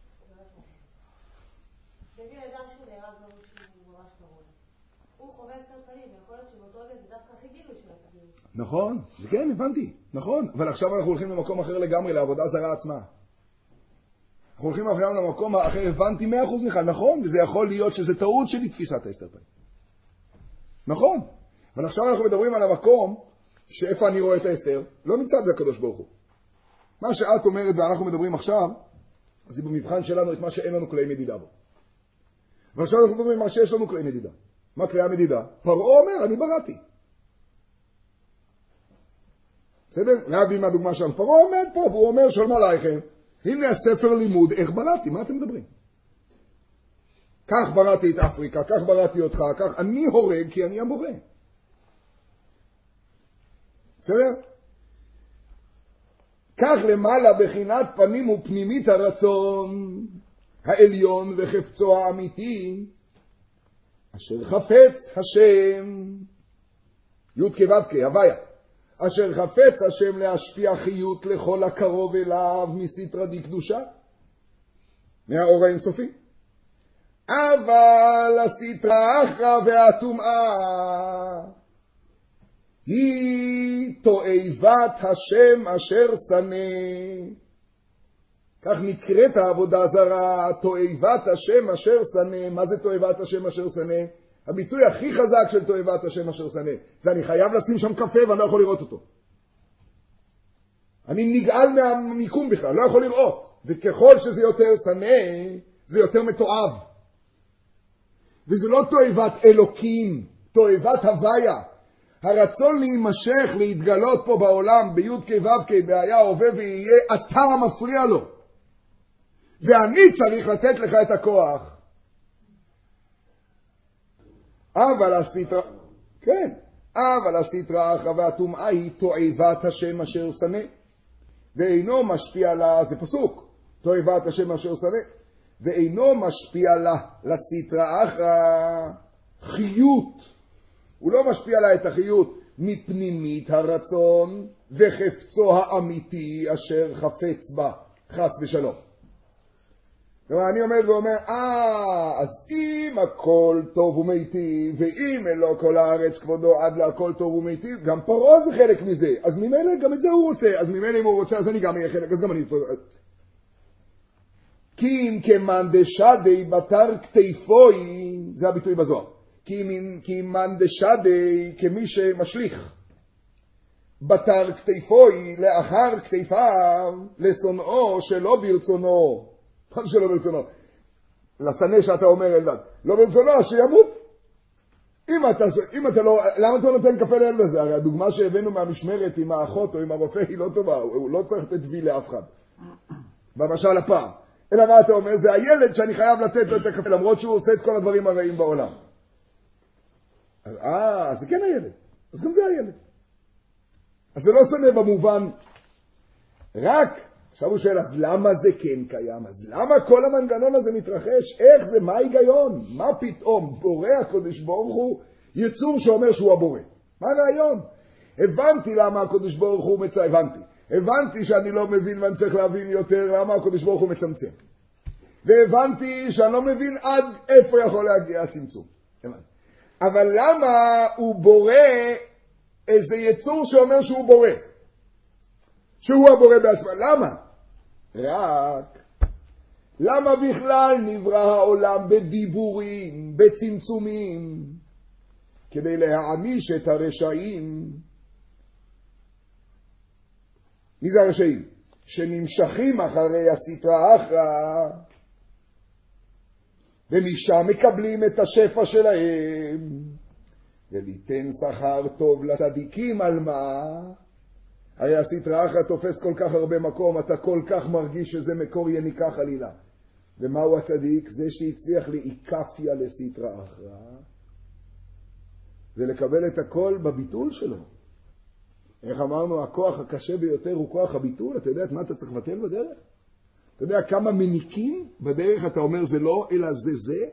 תגיד אדם שהוא נהרג לו שהוא ממש קרוב. הוא חווה את הפנים, ויכול להיות שבאותו רגע זה דווקא הכי גילוי של הפנים. נכון, זה כן, הבנתי, נכון. אבל עכשיו אנחנו הולכים למקום אחר לגמרי, לעבודה זרה עצמה. אנחנו הולכים עכשיו למקום האחר, הבנתי מאה אחוז ממך, נכון, וזה יכול להיות שזה טעות שלי תפיסת ההסתר פנים. נכון. אבל עכשיו אנחנו מדברים על המקום שאיפה אני רואה את ההסתר, לא מצד זה הקדוש ברוך הוא. מה שאת אומרת ואנחנו מדברים עכשיו, זה במבחן שלנו את מה שאין לנו כלי מדידה בו. ועכשיו אנחנו מדברים מה שיש לנו כלי מדידה. מה כלי המדידה? פרעה אומר, אני בראתי. בסדר? להביא מהדוגמה שלנו. פרעה עומד פה, והוא אומר, שלום עלייכם, הנה הספר לימוד, איך בראתי? מה אתם מדברים? כך בראתי את אפריקה, כך בראתי אותך, כך אני הורג כי אני הבורא. בסדר? כך למעלה בחינת פנים ופנימית הרצון העליון וחפצו האמיתי, אשר חפץ השם, י' כו' כ', הוויה, אשר חפץ השם להשפיע חיות לכל הקרוב אליו מסתרא דקדושה, מהאור האינסופי. אבל הסתרא אחרא והטומאה היא תועבת השם אשר שנא. כך נקראת העבודה זרה, תועבת השם אשר שנא. מה זה תועבת השם אשר שנא? הביטוי הכי חזק של תועבת השם אשר שנא. ואני חייב לשים שם קפה ואני לא יכול לראות אותו. אני נגעל מהמיקום בכלל, לא יכול לראות. וככל שזה יותר שנא, זה יותר מתועב. וזה לא תועבת אלוקים, תועבת הוויה. הרצון להימשך, להתגלות פה בעולם, ביוד כו' כ', בהיה הווה ויהיה, אתה המפריע לו. ואני צריך לתת לך את הכוח. אבל הסתרא, כן, אבל הסתרא אחרא והטומאה היא תועבת השם אשר שנא. ואינו משפיע לה, זה פסוק, תועבת השם אשר שנא. ואינו משפיע לה, לסתרא אחרא, חיות. הוא לא משפיע לה את החיות מפנימית הרצון וחפצו האמיתי אשר חפץ בה, חס ושלום. כלומר, אני עומד ואומר, אה, אז אם הכל טוב ומיטיב, ואם אלו כל הארץ כבודו עד להכל טוב ומיטיב, גם פרעה זה חלק מזה. אז ממילא גם את זה הוא רוצה. אז ממילא אם הוא רוצה, אז אני גם אהיה חלק, אז גם אני... כי אם כמאן דשדי בתר כתפוי, זה הביטוי בזוהר. כי אם מאן דשדי כמי שמשליך בתר כתפוי לאחר כתפיו לשונאו שלא ברצונו. מה שלא ברצונו? לשנא שאתה אומר אלדד. לא ברצונו, שימות. אם אתה, אם אתה לא, למה אתה נותן קפה לילד הזה? הרי הדוגמה שהבאנו מהמשמרת עם האחות או עם הרופא היא לא טובה. הוא לא צריך לתת וי לאף אחד. במשל הפעם. אלא מה אתה אומר? זה הילד שאני חייב לתת לו את הקפה, למרות שהוא עושה את כל הדברים הרעים בעולם. אז, אה, זה כן הילד. אז גם זה הילד. אז זה לא שונא במובן, רק, עכשיו הוא שואל, אז למה זה כן קיים? אז למה כל המנגנון הזה מתרחש? איך זה? מה ההיגיון? מה פתאום? בורא הקדוש ברוך הוא יצור שאומר שהוא הבורא. מה הרעיון? הבנתי למה הקדוש ברוך הוא מצא, הבנתי. הבנתי שאני לא מבין ואני צריך להבין יותר למה הקדוש ברוך הוא מצמצם. והבנתי שאני לא מבין עד איפה יכול להגיע הצמצום. אבל למה הוא בורא איזה יצור שאומר שהוא בורא? שהוא הבורא בעצמו. למה? רק למה בכלל נברא העולם בדיבורים, בצמצומים, כדי להעניש את הרשעים? מי זה הרשעים? שנמשכים אחרי הסתרא אחרא, ומשם מקבלים את השפע שלהם, וליתן שכר טוב לצדיקים. על מה? הרי הסתרא אחרא תופס כל כך הרבה מקום, אתה כל כך מרגיש שזה מקור יניקה חלילה. ומהו הצדיק? זה שהצליח להיקפיה לסתרא אחרא, זה לקבל את הכל בביטול שלו. איך אמרנו, הכוח הקשה ביותר הוא כוח הביטול. אתה יודע את מה אתה צריך לבטל בדרך? אתה יודע כמה מניקים בדרך אתה אומר זה לא, אלא זה זה?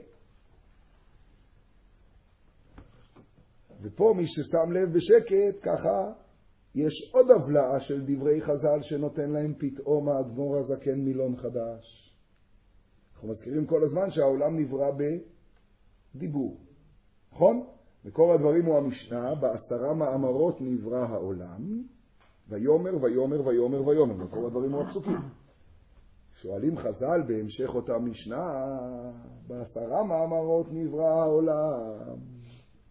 ופה מי ששם לב בשקט, ככה, יש עוד הבלעה של דברי חז"ל שנותן להם פתאום האדמו"ר הזקן מילון חדש. אנחנו מזכירים כל הזמן שהעולם נברא בדיבור. נכון? מקור הדברים הוא המשנה, בעשרה מאמרות נברא העולם, ויומר ויומר ויומר ויומר. מקור הדברים הוא הפסוקים. שואלים חז"ל בהמשך אותה משנה, בעשרה מאמרות נברא העולם.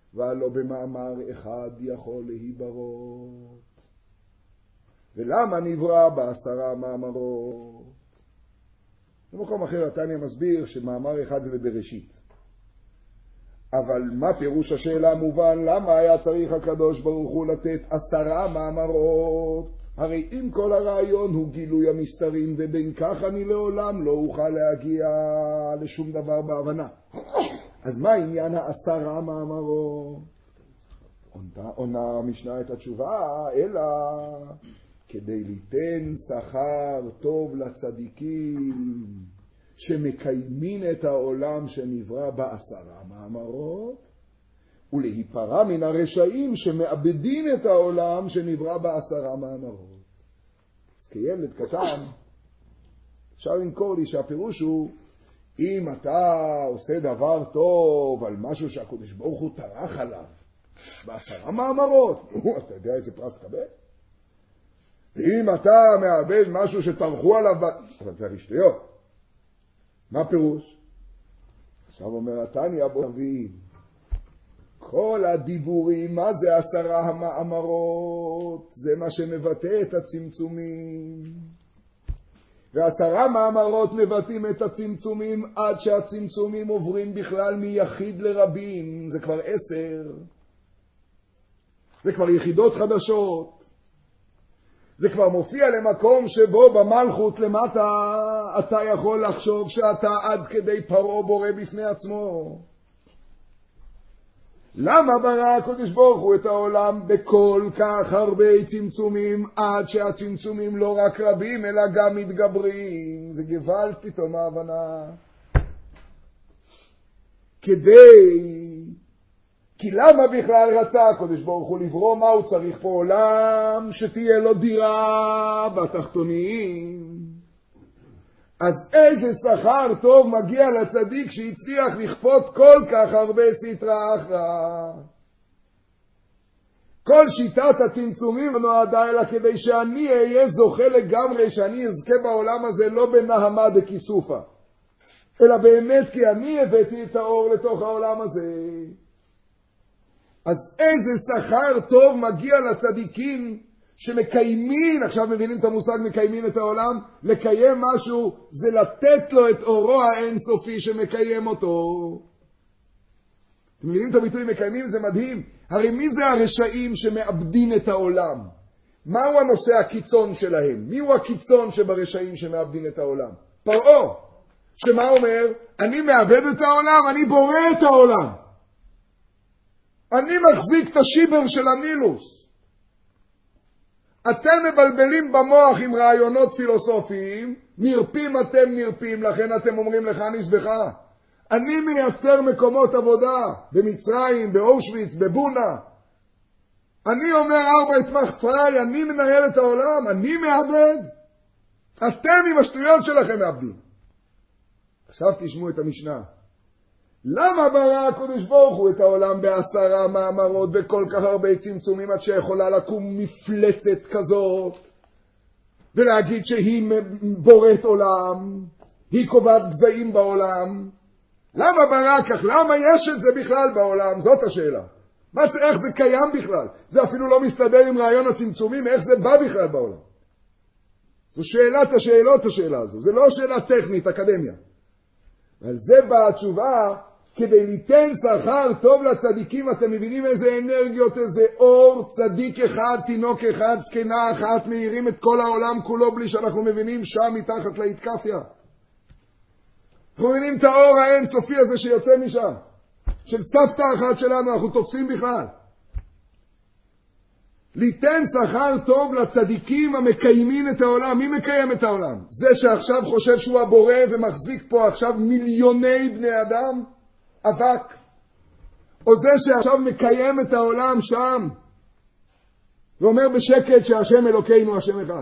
ולא במאמר אחד יכול להיברות. ולמה נברא בעשרה מאמרות? במקום אחר התניא מסביר שמאמר אחד זה בבראשית. אבל מה פירוש השאלה מובן? למה היה צריך הקדוש ברוך הוא לתת עשרה מאמרות? הרי אם כל הרעיון הוא גילוי המסתרים, ובין כך אני לעולם לא אוכל להגיע לשום דבר בהבנה. אז מה עניין העשרה מאמרות? עונה המשנה את התשובה, אלא כדי ליתן שכר טוב לצדיקים שמקיימים את העולם שנברא בעשרה מאמרות, ולהיפרע מן הרשעים שמאבדים את העולם שנברא בעשרה מאמרות. אז כילד קטן אפשר לנקור לי שהפירוש הוא, אם אתה עושה דבר טוב על משהו שהקדוש ברוך הוא טרח עליו בעשרה מאמרות, אתה יודע איזה פרס תקבל? ואם אתה מאבד משהו שטרחו עליו, אבל זה רשתיות. מה פירוש? עכשיו אומר התניא, בוא נבין, כל הדיבורים, מה זה עשרה המאמרות? זה מה שמבטא את הצמצומים. ועשרה מאמרות מבטאים את הצמצומים עד שהצמצומים עוברים בכלל מיחיד לרבים. זה כבר עשר. זה כבר יחידות חדשות. זה כבר מופיע למקום שבו במלכות למטה אתה יכול לחשוב שאתה עד כדי פרעה בורא בפני עצמו. למה ברא הקדוש ברוך הוא את העולם בכל כך הרבה צמצומים עד שהצמצומים לא רק רבים אלא גם מתגברים? זה גבל פתאום ההבנה. כדי כי למה בכלל רצה הקדוש ברוך הוא לברוא? מה הוא צריך פה? עולם שתהיה לו דירה בתחתונים. אז איזה שכר טוב מגיע לצדיק שהצליח לכפות כל כך הרבה סטרא אחרא. כל שיטת הצמצומים נועדה אלא כדי שאני אהיה זוכה לגמרי, שאני אזכה בעולם הזה לא בנהמה דכיסופה, אלא באמת כי אני הבאתי את האור לתוך העולם הזה. אז איזה שכר טוב מגיע לצדיקים שמקיימים, עכשיו מבינים את המושג מקיימים את העולם? לקיים משהו זה לתת לו את אורו האינסופי שמקיים אותו. אתם מבינים את הביטוי מקיימים? זה מדהים. הרי מי זה הרשעים שמאבדים את העולם? מהו הנושא הקיצון שלהם? מי הוא הקיצון שברשעים שמאבדים את העולם? פרעה. שמה אומר? אני מאבד את העולם, אני בורא את העולם. אני מחזיק את השיבר של הנילוס. אתם מבלבלים במוח עם רעיונות פילוסופיים, נרפים אתם נרפים, לכן אתם אומרים לך נשבחה. אני מייצר מקומות עבודה, במצרים, באושוויץ, בבונה. אני אומר ארבע אתמח פריי, אני מנהל את העולם, אני מאבד. אתם עם השטויות שלכם מאבדים. עכשיו תשמעו את המשנה. למה ברא הקדוש ברוך הוא את העולם בעשרה מאמרות בכל כך הרבה צמצומים עד שיכולה לקום מפלצת כזאת ולהגיד שהיא בוראת עולם, היא קובעת גזעים בעולם? למה ברא כך? למה יש את זה בכלל בעולם? זאת השאלה. מה, איך זה קיים בכלל? זה אפילו לא מסתדר עם רעיון הצמצומים, איך זה בא בכלל בעולם? זו שאלת השאלות, השאלה הזו. זה לא שאלה טכנית, אקדמיה. ועל זה באה התשובה, כדי ליתן שכר טוב לצדיקים. אתם מבינים איזה אנרגיות, איזה אור, צדיק אחד, תינוק אחד, זקנה אחת, מאירים את כל העולם כולו בלי שאנחנו מבינים שם מתחת להתקפיה. אנחנו מבינים את האור האינסופי הזה שיוצא משם. של סבתא אחת שלנו, אנחנו תופסים בכלל. ליתן שכר טוב לצדיקים המקיימים את העולם. מי מקיים את העולם? זה שעכשיו חושב שהוא הבורא ומחזיק פה עכשיו מיליוני בני אדם? אבק. או זה שעכשיו מקיים את העולם שם ואומר בשקט שהשם אלוקינו השם אחד?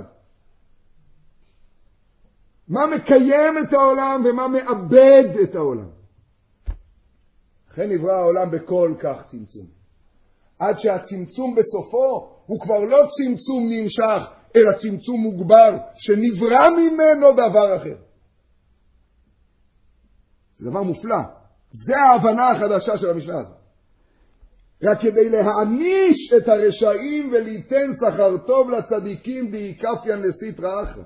מה מקיים את העולם ומה מאבד את העולם? לכן נברא העולם בכל כך צמצום, עד שהצמצום בסופו הוא כבר לא צמצום נמשך אלא צמצום מוגבר שנברא ממנו דבר אחר. זה דבר מופלא. זה ההבנה החדשה של המשנה הזאת. רק כדי להעניש את הרשעים וליתן שכר טוב לצדיקים דאיקפיין לסטרא אחרא.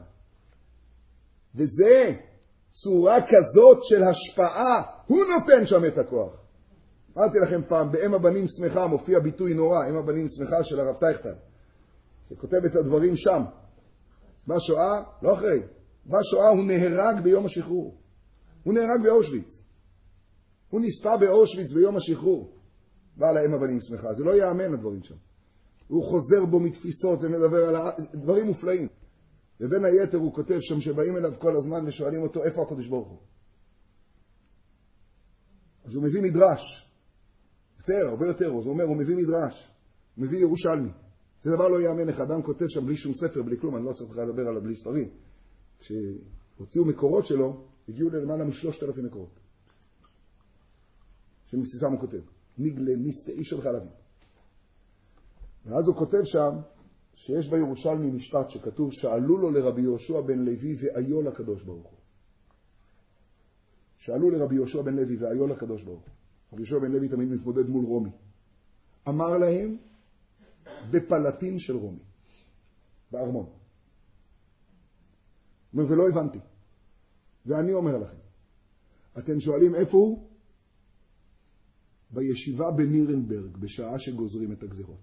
וזה צורה כזאת של השפעה, הוא נותן שם את הכוח. אמרתי לכם פעם, באם הבנים שמחה מופיע ביטוי נורא, אם הבנים שמחה של הרב טייכטל, שכותב את הדברים שם. בשואה, לא אחרי, בשואה הוא נהרג ביום השחרור. הוא נהרג באושוויץ. הוא נספה באושוויץ ביום השחרור. בא לאם הבנים שמחה, זה לא יאמן הדברים שם. הוא חוזר בו מתפיסות ומדבר על דברים מופלאים. ובין היתר הוא כותב שם שבאים אליו כל הזמן ושואלים אותו איפה הקדוש ברוך הוא. אז הוא מביא מדרש. יותר, הרבה יותר, אז הוא אומר, הוא מביא מדרש. הוא מביא ירושלמי. זה דבר לא יאמן, איך אדם כותב שם בלי שום ספר, בלי כלום, אני לא צריך לדבר עליו בלי ספרים. כשהוציאו מקורות שלו, הגיעו ללמעלה משלושת אלפים מקורות. שמסיסם הוא כותב. ניגלה, ניסטה, איש שלך להבין. ואז הוא כותב שם, שיש בירושלמי משפט שכתוב, שאלו לו לרבי יהושע בן לוי ואיו לקדוש ברוך הוא. שאלו לרבי יהושע בן לוי ואיו לקדוש ברוך הוא. רבי יהושע בן לוי תמיד מתמודד מול רומי. אמר להם, בפלטין של רומי, בארמון. ולא הבנתי. ואני אומר לכם, אתם שואלים איפה הוא? בישיבה בנירנברג, בשעה שגוזרים את הגזירות.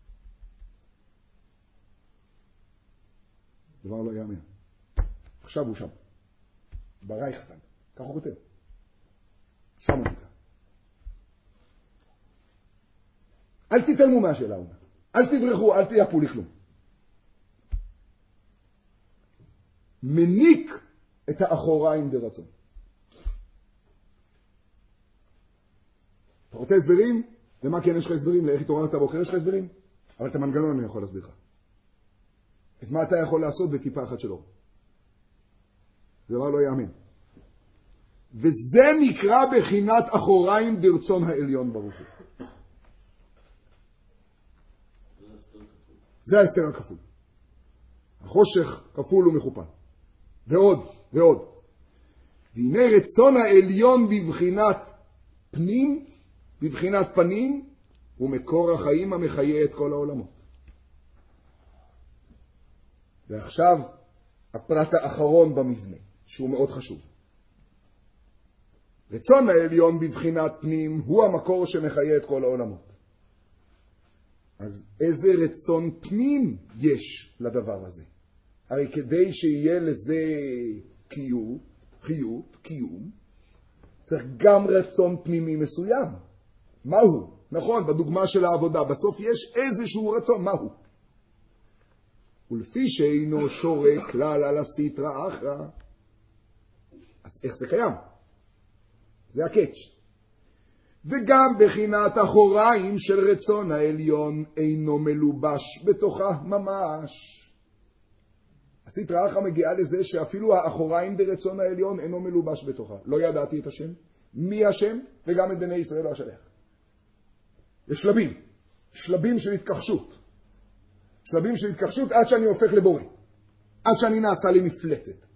דבר לא יאמן. עכשיו הוא שם. ברייכסטאג. כך הוא כותב. שם הוא נמצא. אל תתעלמו מהשאלה הזאת. אל תברחו, אל תייפו לי כלום. מניק את האחוריים ברצון. אתה רוצה הסברים? למה כן יש לך הסברים? לאיך התעוררת הבוקר יש לך הסברים? אבל את המנגנון אני יכול להסביר לך. את מה אתה יכול לעשות בטיפה אחת שלו. זה דבר לא יאמן. וזה נקרא בחינת אחוריים ברצון העליון ברוך הוא. זה ההסתר הכפול. החושך כפול ומכופל. ועוד, ועוד. והנה רצון העליון בבחינת פנים, בבחינת פנים, הוא מקור החיים המחיה את כל העולמות. ועכשיו הפרט האחרון במבנה, שהוא מאוד חשוב. רצון העליון בבחינת פנים הוא המקור שמחיה את כל העולמות. אז איזה רצון פנים יש לדבר הזה? הרי כדי שיהיה לזה קיום, חיות, קיום, צריך גם רצון פנימי מסוים. מהו? נכון, בדוגמה של העבודה, בסוף יש איזשהו רצון, מהו? ולפי שאינו שורק כלל על הסטרא אחרא, אז איך זה קיים? זה הקאץ'. וגם בחינת אחוריים של רצון העליון אינו מלובש בתוכה ממש. הסטרא אחרא מגיעה לזה שאפילו האחוריים ברצון העליון אינו מלובש בתוכה. לא ידעתי את השם, מי השם, וגם את בני ישראל לא השלח. יש שלבים, שלבים של התכחשות. שלבים של התכחשות עד שאני הופך לבורא. עד שאני נעשה לי מפלצת.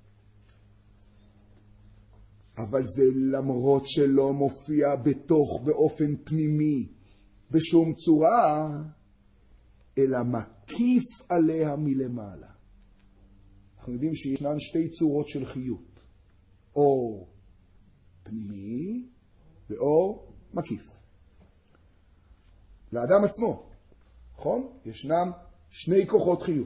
אבל זה למרות שלא מופיע בתוך באופן פנימי בשום צורה, אלא מקיף עליה מלמעלה. אנחנו יודעים שישנן שתי צורות של חיות. אור פנימי ואור מקיף. לאדם עצמו, נכון? ישנם שני כוחות חיות.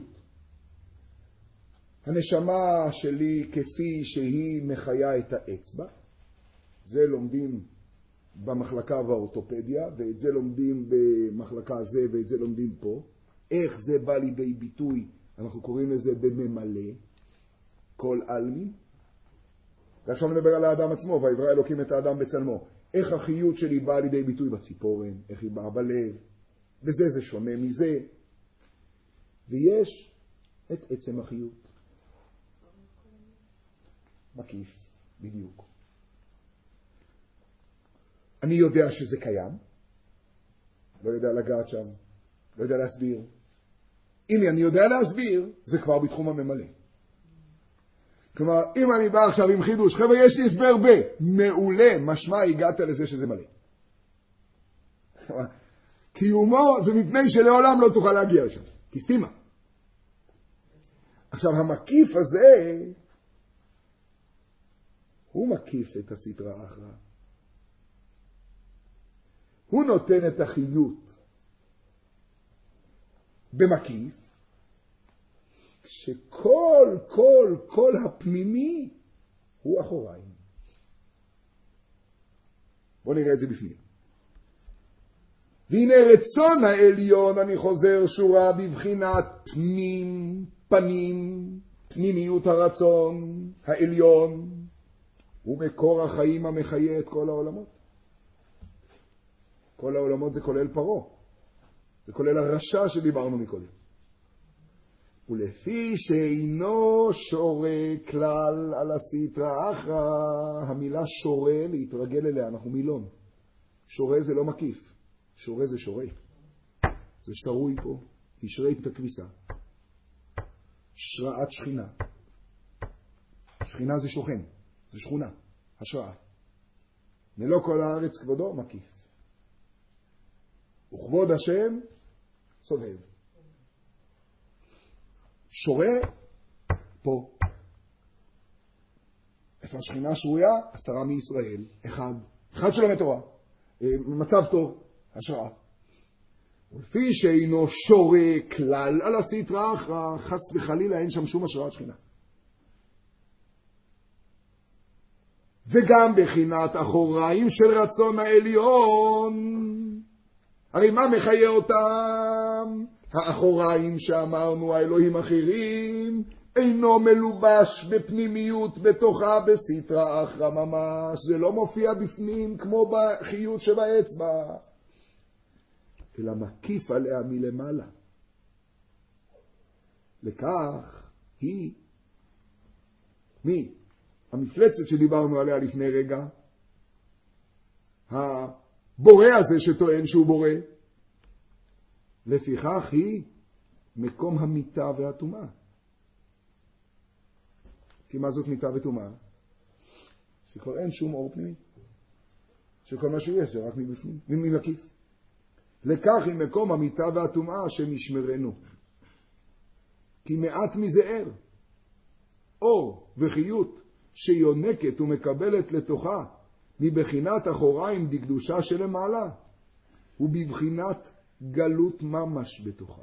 הנשמה שלי כפי שהיא מחיה את האצבע, זה לומדים במחלקה והאורתופדיה, ואת זה לומדים במחלקה הזה, ואת זה לומדים פה. איך זה בא לידי ביטוי, אנחנו קוראים לזה בממלא, כל אלמין. ועכשיו נדבר על האדם עצמו, ויברא אלוקים את האדם בצלמו. איך החיות שלי באה לידי ביטוי בציפורן, איך היא באה בלב, וזה זה שונה מזה. ויש את עצם החיות. מקיף, בדיוק. אני יודע שזה קיים, לא יודע לגעת שם, לא יודע להסביר. אם אני יודע להסביר, זה כבר בתחום הממלא. כלומר, אם אני בא עכשיו עם חידוש, חבר'ה, יש לי הסבר ב, מעולה, משמע הגעת לזה שזה מלא. קיומו זה מפני שלעולם לא תוכל להגיע לשם. כי סתימה. עכשיו, המקיף הזה, הוא מקיף את הסטרא אחרא. הוא נותן את החיות במקיף, כשכל, כל, כל הפנימי הוא אחוריים. בואו נראה את זה בפנים. והנה רצון העליון, אני חוזר שורה, בבחינת פנים, פנים, פנימיות הרצון העליון, הוא מקור החיים המחיה את כל העולמות. כל העולמות זה כולל פרעה, זה כולל הרשע שדיברנו מקודם. ולפי שאינו שורה כלל על הסטרא אחרא, המילה שורה, להתרגל אליה, אנחנו מילון. שורה זה לא מקיף, שורה זה שורה. זה שרוי פה, ישרי את הכביסה. שראת שכינה. שכינה זה שוכן, זה שכונה, השראה. מלוא כל הארץ כבודו מקיף. וכבוד השם סובב. שורה פה. איפה השכינה שרויה? עשרה מישראל. אחד. אחד שלומד תורה. מצב טוב. השראה. ולפי שאינו שורה כלל על הסטרא אחרא, חס וחלילה אין שם שום השראת שכינה. וגם בחינת אחוריים של רצון העליון. הרי מה מחיה אותם? האחוריים שאמרנו, האלוהים אחרים, אינו מלובש בפנימיות בתוכה בסטרא אחרא ממש. זה לא מופיע בפנים כמו בחיות שבאצבע, אלא מקיף עליה מלמעלה. לכך היא, מי? המפלצת שדיברנו עליה לפני רגע, הבורא הזה שטוען שהוא בורא, לפיכך היא מקום המיטה והטומאה. כי מה זאת מיטה וטומאה? שכבר אין שום אור פנימי. שכל מה שיש זה רק מבפנים, ממקיף. לכך היא מקום המיטה והטומאה שמשמרנו. כי מעט מזה ער, אור וחיות שיונקת ומקבלת לתוכה מבחינת אחוריים דקדושה שלמעלה, ובבחינת גלות ממש בתוכה.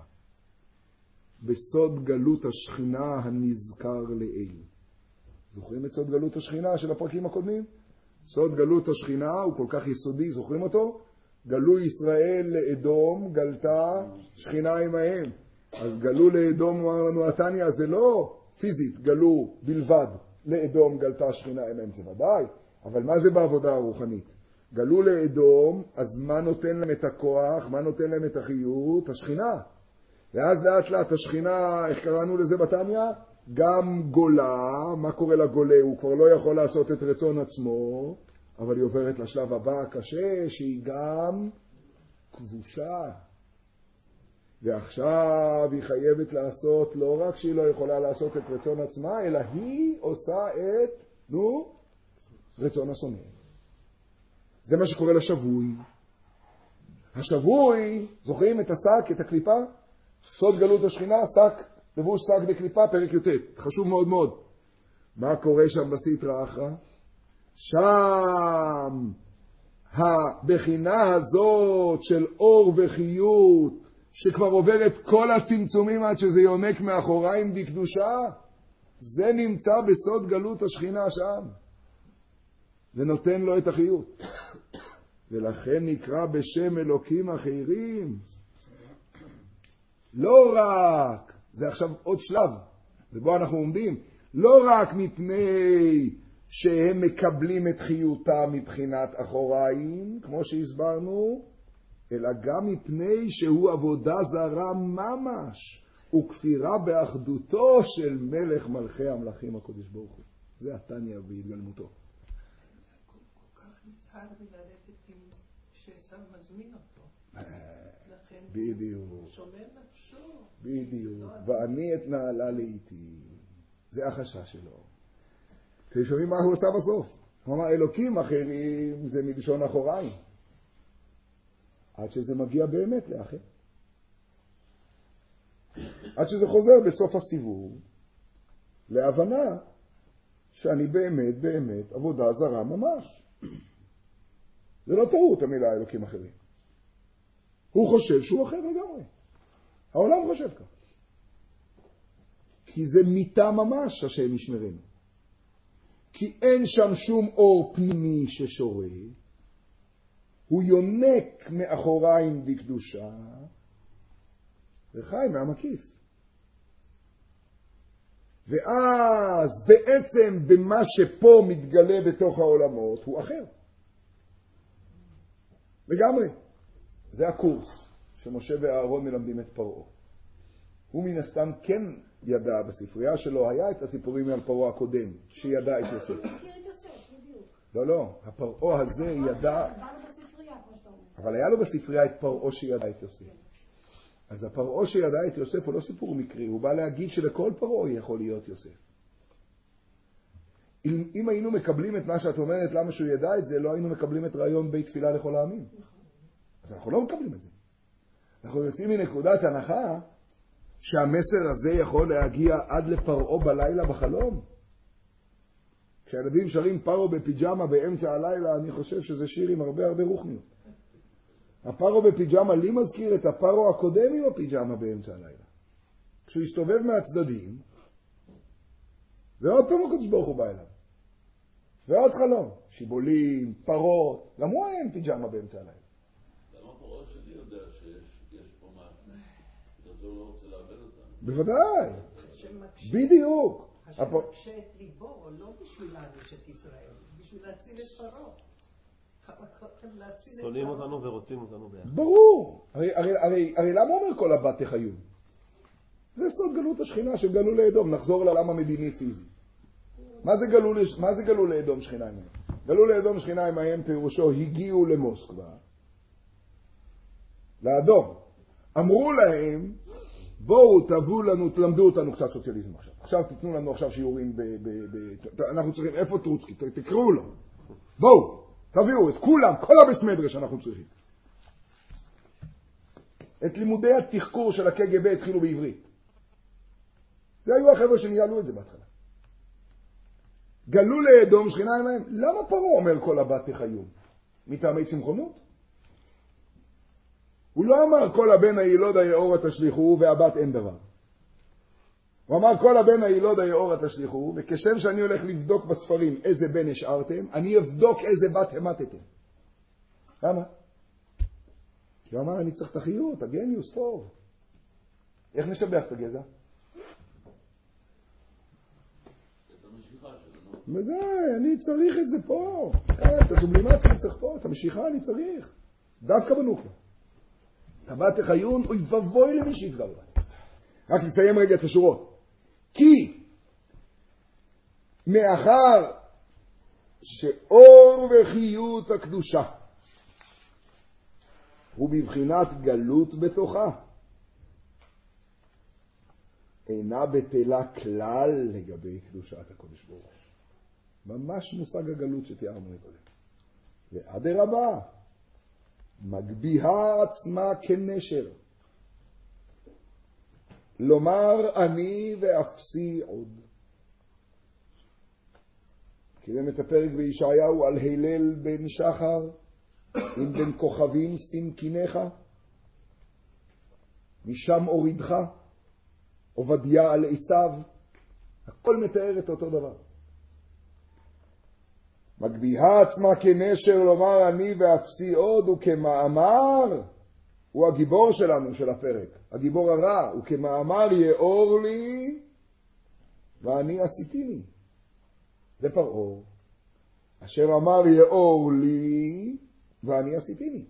בסוד גלות השכינה הנזכר לעיל. זוכרים את סוד גלות השכינה של הפרקים הקודמים? סוד גלות השכינה הוא כל כך יסודי, זוכרים אותו? גלו ישראל לאדום, גלתה שכינה עמהם. אז גלו לאדום, אמר לנו התניא, זה לא פיזית, גלו בלבד לאדום, גלתה שכינה עמהם, זה ודאי. אבל מה זה בעבודה הרוחנית? גלו לאדום, אז מה נותן להם את הכוח? מה נותן להם את החיות? השכינה. ואז לאט לאט השכינה, איך קראנו לזה בתניא? גם גולה. מה קורה לגולה? הוא כבר לא יכול לעשות את רצון עצמו, אבל היא עוברת לשלב הבא הקשה, שהיא גם כבושה. ועכשיו היא חייבת לעשות, לא רק שהיא לא יכולה לעשות את רצון עצמה, אלא היא עושה את, נו, רצון השונא. זה מה שקורה לשבוי. השבוי, זוכרים את השק, את הקליפה? סוד גלות השכינה, שק, לבוש שק בקליפה, פרק י"ט. חשוב מאוד מאוד. מה קורה שם בסטרא אחרא? שם הבחינה הזאת של אור וחיות, שכבר עוברת כל הצמצומים עד שזה יונק מאחוריים בקדושה, זה נמצא בסוד גלות השכינה שם. ונותן לו את החיות. ולכן נקרא בשם אלוקים אחרים. לא רק, זה עכשיו עוד שלב, ובו אנחנו עומדים, לא רק מפני שהם מקבלים את חיותם מבחינת אחוריים, כמו שהסברנו, אלא גם מפני שהוא עבודה זרה ממש, וכפירה באחדותו של מלך מלכי המלכים הקודש ברוך הוא. זה התניא בהתגלמותו. נצחק וללכת כשעשיו מזמין אותו. בדיוק. שומר נפשו. בדיוק. ואני את נעלה לאיתי. זה החשש שלו. אתם שומעים מה הוא עושה בסוף? הוא אמר, אלוקים אחרים זה מלשון אחוריים. עד שזה מגיע באמת לאחר. עד שזה חוזר בסוף הסיבוב להבנה שאני באמת באמת עבודה זרה ממש. זה לא טעות המילה אלוקים אחרים. הוא חושב שהוא אחר לגמרי. העולם חושב כך. כי זה מיטה ממש השם ישמרנו. כי אין שם שום אור פנימי ששורה. הוא יונק מאחוריים דקדושה וחי מהמקיף. ואז בעצם במה שפה מתגלה בתוך העולמות הוא אחר. לגמרי. זה הקורס שמשה ואהרון מלמדים את פרעה. הוא מן הסתם כן ידע בספרייה שלו, היה את הסיפורים על פרעה הקודם, שידע את יוסף. לא, לא, הפרעה הזה ידע, אבל היה לו בספרייה את פרעה שידע את יוסף. אז הפרעה שידע את יוסף הוא לא סיפור מקרי, הוא בא להגיד שלכל פרעה יכול להיות יוסף. אם, אם היינו מקבלים את מה שאת אומרת, למה שהוא ידע את זה, לא היינו מקבלים את רעיון בית תפילה לכל העמים. אז אנחנו לא מקבלים את זה. אנחנו יוצאים מנקודת הנחה שהמסר הזה יכול להגיע עד לפרעה בלילה בחלום. כשהילדים שרים פרעה בפיג'מה באמצע הלילה, אני חושב שזה שיר עם הרבה הרבה רוחניות. הפרעה בפיג'מה לי מזכיר את הפרעה הקודם עם הפיג'מה באמצע הלילה. כשהוא הסתובב מהצדדים, ועוד פעם הקדוש ברוך הוא בא אליו. ועוד חלום, שיבולים, פרות, גם הוא היה עם פיג'מה באמצע הלילה. למה פרעה שלי יודע שיש פה משהו? בגלל זה הוא לא רוצה לאבד אותנו. בוודאי, בדיוק. השם מקשה את ליבו, לא בשביל להעניש את ישראל, בשביל להציל את פרעה. שונאים אותנו ורוצים אותנו ביחד. ברור. הרי, הרי, הרי, הרי למה אומר כל הבת תחיון? זה סוד גלות השכינה שגלו לאדום. נחזור לעולם המדיני פיזי. מה זה גלו, מה זה גלו לאדום שכינה עמהם? גלו לאדום שכינה עמהם פירושו הגיעו למוסקבה, לאדום. אמרו להם, בואו תבואו לנו, תלמדו אותנו קצת סוציאליזם עכשיו. עכשיו תתנו לנו עכשיו שיעורים ב... ב, ב אנחנו צריכים, איפה טרוצקי? תקראו לו. בואו, תביאו את כולם, כל הבסמדרש אנחנו צריכים. את לימודי התחקור של הקג"ב התחילו בעברית. זה היו החבר'ה שניהלו את זה בהתחלה. גלו לאדום שכינה עמהם. למה פרעה אומר כל הבת תחיון? מטעמי צמחונות? הוא לא אמר כל הבן הילוד היאורה תשליחו והבת אין דבר. הוא אמר כל הבן הילוד היאורה תשליחו, וכשם שאני הולך לבדוק בספרים איזה בן השארתם, אני אבדוק איזה בת המתתם. למה? כי הוא אמר אני צריך את החיות, הגניוס טוב. איך נשתבח את הגזע? בוודאי, אני צריך את זה פה. את הסובלימציה אני צריך פה, את המשיכה אני צריך. דווקא בנוקלה. הבת החיון, אוי ובוי למי שיפגע בבת. רק לסיים רגע את השורות. כי מאחר שאור וחיות הקדושה הוא בבחינת גלות בתוכה, אינה בטלה כלל לגבי קדושת הקודש ברוך הוא. ממש מושג הגלות שתיארנו קודם. ואדרבה, מגביהה עצמה כנשר. לומר אני ואפסי עוד. קראים את הפרק בישעיהו על הלל בן שחר, עם בן כוכבים סמכינך, משם אורידך, עובדיה על עשיו, הכל מתאר את אותו דבר. מגביהה עצמה כנשר, לומר אני ואפסי עוד, וכמאמר, הוא הגיבור שלנו של הפרק, הגיבור הרע, וכמאמר יאור לי ואני עשיתיני. זה פרעה, אשר אמר יאור לי ואני עשיתיני.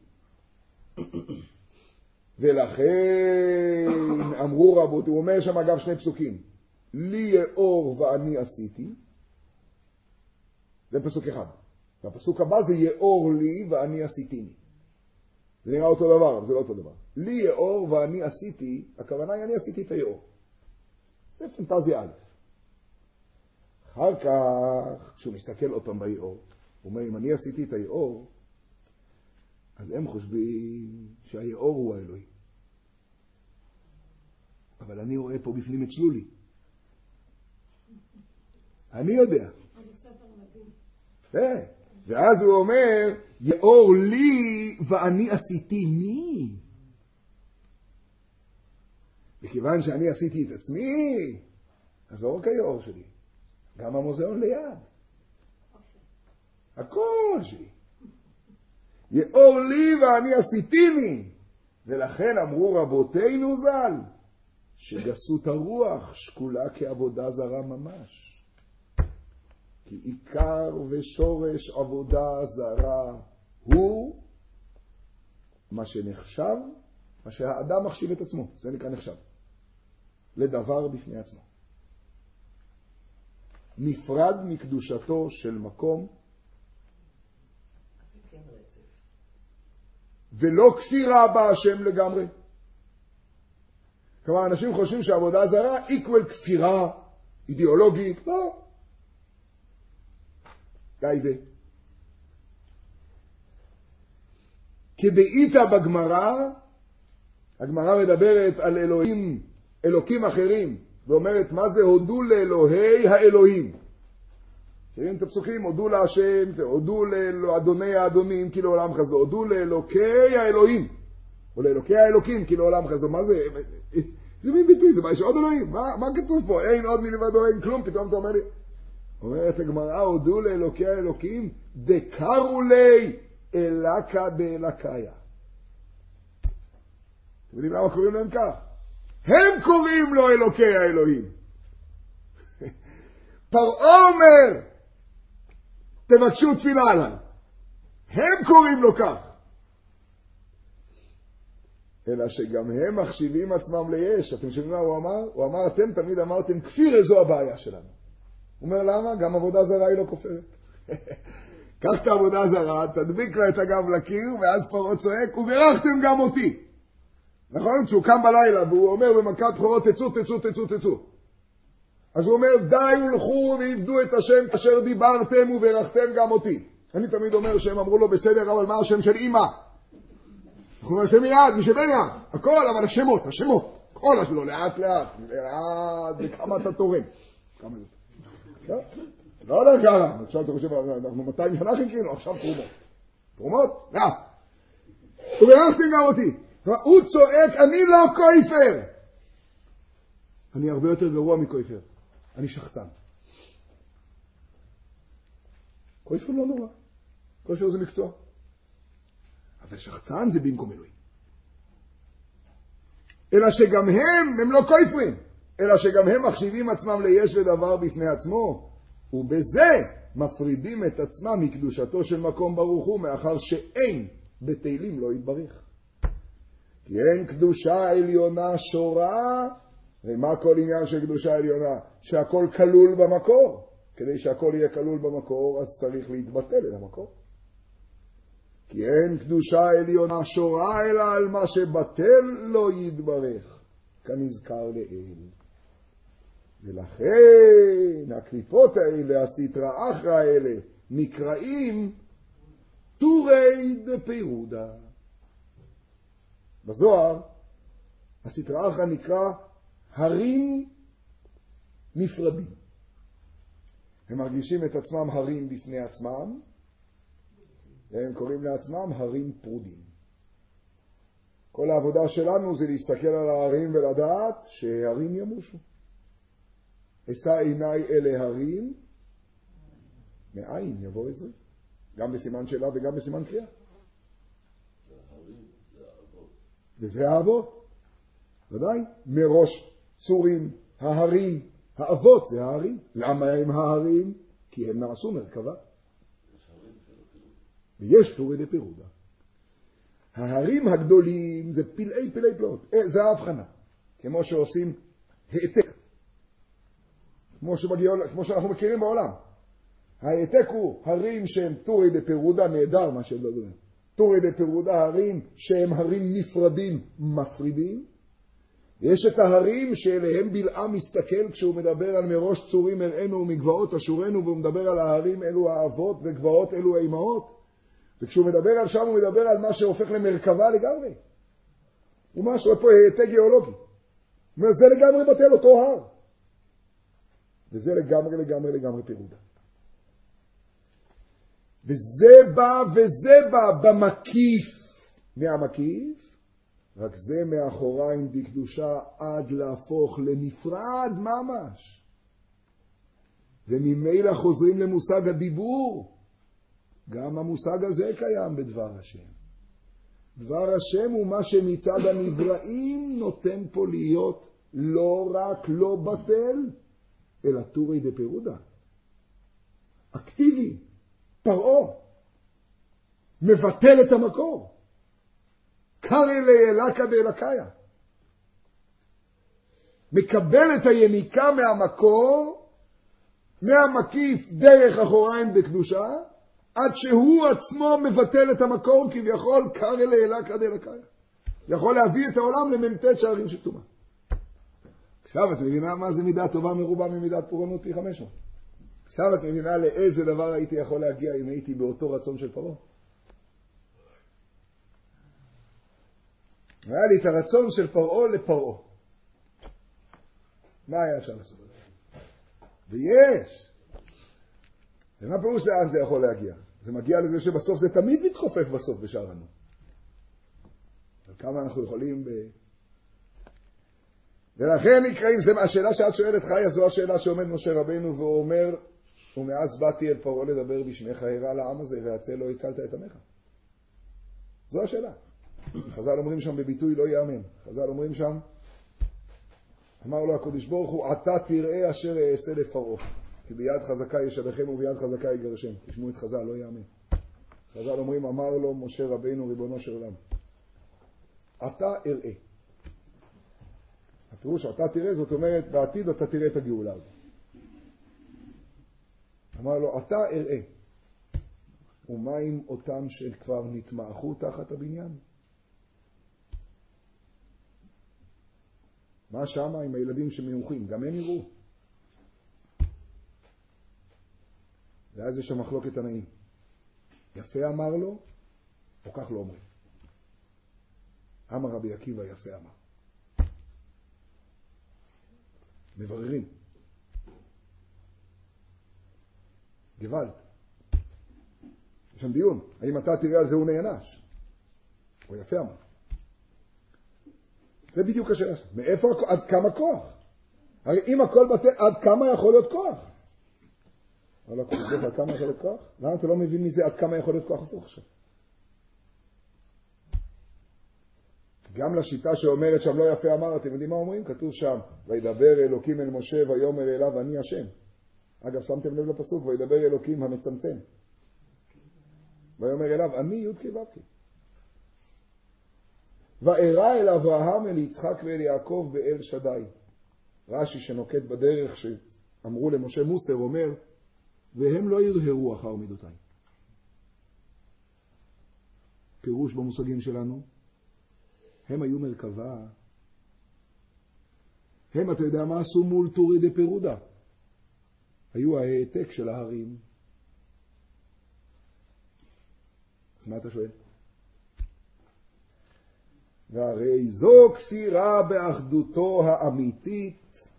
ולכן אמרו רבות, הוא אומר שם אגב שני פסוקים, לי יאור ואני עשיתי, זה פסוק אחד. והפסוק הבא זה יאור לי ואני עשיתיני. זה נראה אותו דבר, אבל זה לא אותו דבר. לי יאור ואני עשיתי, הכוונה היא אני עשיתי את היאור. זה פנטזיה א'. אחר כך, כשהוא מסתכל עוד פעם ביאור, הוא אומר, אם אני עשיתי את היאור, אז הם חושבים שהיאור הוא האלוהי. אבל אני רואה פה בפנים את שלולי. אני יודע. ואז הוא אומר, יאור לי ואני עשיתי מי? וכיוון שאני עשיתי את עצמי, אז לא רק היאור שלי, גם המוזיאון ליד. הכל שלי. יאור לי ואני עשיתי מי. ולכן אמרו רבותינו ז"ל, שגסות הרוח שקולה כעבודה זרה ממש. כי עיקר ושורש עבודה זרה הוא מה שנחשב, מה שהאדם מחשיב את עצמו, זה נקרא נחשב, לדבר בפני עצמו. נפרד מקדושתו של מקום, ולא כפירה בהשם לגמרי. כלומר, אנשים חושבים שעבודה זרה equal כפירה אידיאולוגית, לא. גיידה. כדאיתא בגמרא, הגמרא מדברת על אלוהים, אלוקים אחרים, ואומרת מה זה הודו לאלוהי האלוהים. מכירים את הפסוקים? הודו להשם, הודו לאדוני האדונים כי לעולם חסדו, הודו לאלוקי האלוהים, או לאלוקי האלוקים כי לעולם חסדו. מה זה? זה מין ביטוי, זה מה, יש עוד אלוהים? מה, מה כתוב פה? אין עוד מלבדו, אין כלום, פתאום אתה אומר לי. אומרת הגמרא, הודו לאלוקי האלוקים, דקרו לי אלקה דאלקיה. אתם יודעים למה קוראים להם כך? הם קוראים לו אלוקי האלוהים. פרעה אומר, תבקשו תפילה עליי. הם קוראים לו כך. אלא שגם הם מחשיבים עצמם ליש. אתם שומעים מה הוא אמר? הוא אמר, אתם תמיד אמרתם, כפיר איזו הבעיה שלנו. הוא אומר, למה? גם עבודה זרה היא לא כופרת. קח את העבודה זרה, תדביק לה את הגב לקיר, ואז פרעה צועק, וברכתם גם אותי. נכון? כשהוא קם בלילה, והוא אומר במכת בכורות, תצאו, תצאו, תצאו, תצאו. אז הוא אומר, די ולכו ועבדו את השם אשר דיברתם וברכתם גם אותי. אני תמיד אומר שהם אמרו לו, בסדר, אבל מה השם של אמא? אנחנו נעשה מיד, מי שבן ים. הכל, אבל השמות, השמות. כל השמות, לאט לאט, לאט, וכמה אתה תורם. כמה זה? לא, לא, כמה. עכשיו אתה חושב, אנחנו מאתיים שנה חיכינו, עכשיו תרומות. תרומות? לא. וברכתם גם אותי. הוא צועק, אני לא כויפר. אני הרבה יותר גרוע מכויפר. אני שחצן. כויפר לא נורא. כויפר זה מקצוע. אבל שחצן זה במקום אלוהים. אלא שגם הם, הם לא כויפרים. אלא שגם הם מחשיבים עצמם ליש ודבר בפני עצמו. ובזה מפרידים את עצמם מקדושתו של מקום ברוך הוא, מאחר שאין בתהילים לא יתברך. כי אין קדושה עליונה שורה, ומה כל עניין של קדושה עליונה? שהכל כלול במקור. כדי שהכל יהיה כלול במקור, אז צריך להתבטל אל המקור. כי אין קדושה עליונה שורה, אלא על מה שבטל לא יתברך, כנזכר לאל. ולכן הקליפות האלה, הסתרא אחרא האלה, נקראים טורי דפירודה. בזוהר, הסתרא אחרא נקרא הרים נפרדים. הם מרגישים את עצמם הרים בפני עצמם, והם קוראים לעצמם הרים פרודים. כל העבודה שלנו זה להסתכל על ההרים ולדעת שההרים ימושו. אשא עיניי אלה הרים, מאין יבוא עזרי. גם בסימן שאלה וגם בסימן קריאה. וזה האבות. ודאי, מראש צורים, ההרים, האבות זה ההרים. למה הם ההרים? כי הם נעשו מרכבה. ויש טורי דפירודה. ההרים הגדולים זה פלאי פלאי פלאות. זה ההבחנה. כמו שעושים העתק. כמו, שמגיע, כמו שאנחנו מכירים בעולם. העתק הוא הרים שהם טורי דפירודה, נהדר מה שהם לא יודעים. טורי דפירודה, הרים שהם הרים נפרדים, מפרידים. יש את ההרים שאליהם בלעם מסתכל כשהוא מדבר על מראש צורים אראנו ומגבעות אשורנו, והוא מדבר על ההרים אלו האבות וגבעות אלו האימהות. וכשהוא מדבר על שם, הוא מדבר על מה שהופך למרכבה לגמרי. הוא משהו פה היטה גיאולוגי. זה לגמרי בטל אותו הר. וזה לגמרי לגמרי לגמרי פירודה. וזה בא וזה בא במקיף מהמקיף, רק זה מאחוריים דקדושה עד להפוך לנפרד ממש. וממילא חוזרים למושג הדיבור. גם המושג הזה קיים בדבר השם. דבר השם הוא מה שמצד הנבראים נותן פה להיות לא רק לא בטל, אלא טורי דפירודה. אקטיבי, פרעה, מבטל את המקור. קרא לאלקה דאלקיה. מקבל את היניקה מהמקור, מהמקיף דרך אחוריים דקדושה, עד שהוא עצמו מבטל את המקור כביכול קרא לאלקה דאלקיה. יכול להביא את העולם לממתת שערים של טומאה. עכשיו את מבינה מה זה מידה טובה מרובה ממידת פורענות פי חמש מאות. עכשיו את מבינה לאיזה דבר הייתי יכול להגיע אם הייתי באותו רצון של פרעה. היה לי את הרצון של פרעה לפרעה. מה היה אפשר לעשות? ויש. ומה פירוש לאן זה יכול להגיע? זה מגיע לזה שבסוף זה תמיד מתחופף בסוף בשערנו. אבל כמה אנחנו יכולים ב... ולכן נקראים, זה השאלה שאת שואלת חיה, זו השאלה שעומד משה רבינו והוא אומר, ומאז באתי אל פרעה לדבר בשמך, הרע לעם הזה והצל לא הצלת את עמך. זו השאלה. חז"ל אומרים שם בביטוי לא יאמן. חז"ל אומרים שם, אמר לו הקדוש ברוך הוא, אתה תראה אשר אעשה לפרעה, כי ביד חזקה ישלחם וביד חזקה יגרשם. תשמעו את חז"ל, לא יאמן. חז"ל אומרים, אמר לו משה רבינו ריבונו של עולם, אתה אראה. הפירוש שאתה תראה, זאת אומרת, בעתיד אתה תראה את הגאולה הזאת. אמר לו, אתה אראה. ומה עם אותם שכבר נתמעכו תחת הבניין? מה שמה עם הילדים שמנוחים? גם הם יראו. ואז יש שם מחלוקת תנאים. יפה אמר לו, או כך לא אומרים. אמר רבי עקיבא יפה אמר. מבררים. גוואלד. יש שם דיון. האם אתה תראה על זה הוא נענש? או יפה אמר. זה בדיוק השאלה. מאיפה, עד כמה כוח? הרי אם הכל בטל, עד כמה יכול להיות כוח? אבל לא כוח, עד כמה יכול להיות כוח? למה אתה לא מבין מזה עד כמה יכול להיות כוח הפוך עכשיו? גם לשיטה שאומרת שם לא יפה אמר, אתם יודעים מה אומרים? כתוב שם, וידבר אלוקים אל משה ויאמר אליו אני השם. אגב, שמתם לב לפסוק, וידבר אלוקים המצמצם. ויאמר אליו אני יודקי ובקי. וארא אל אברהם אל יצחק ואל יעקב באל שדי. רש"י שנוקט בדרך שאמרו למשה מוסר אומר, והם לא ירהרו אחר מידותיי. פירוש במושגים שלנו, הם היו מרכבה. הם, אתה יודע מה עשו מול טורי דה פירודה? היו העתק של ההרים. אז מה אתה שואל? והרי זו כפירה באחדותו האמיתית.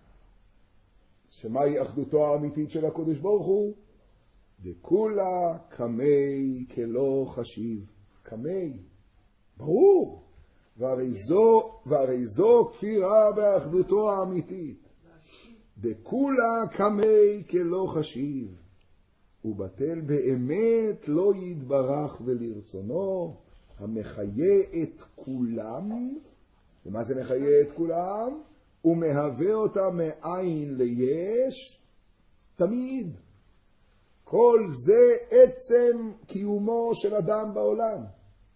שמהי אחדותו האמיתית של הקדוש ברוך הוא? דכולה קמי כלא חשיב. קמי. ברור. והרי זו, והרי זו כפירה באחדותו האמיתית. דכולה קמי כלא חשיב. ובטל באמת לא יתברך ולרצונו, המחיה את כולם. ומה זה מחיה את כולם? הוא מהווה אותה מאין ליש תמיד. כל זה עצם קיומו של אדם בעולם.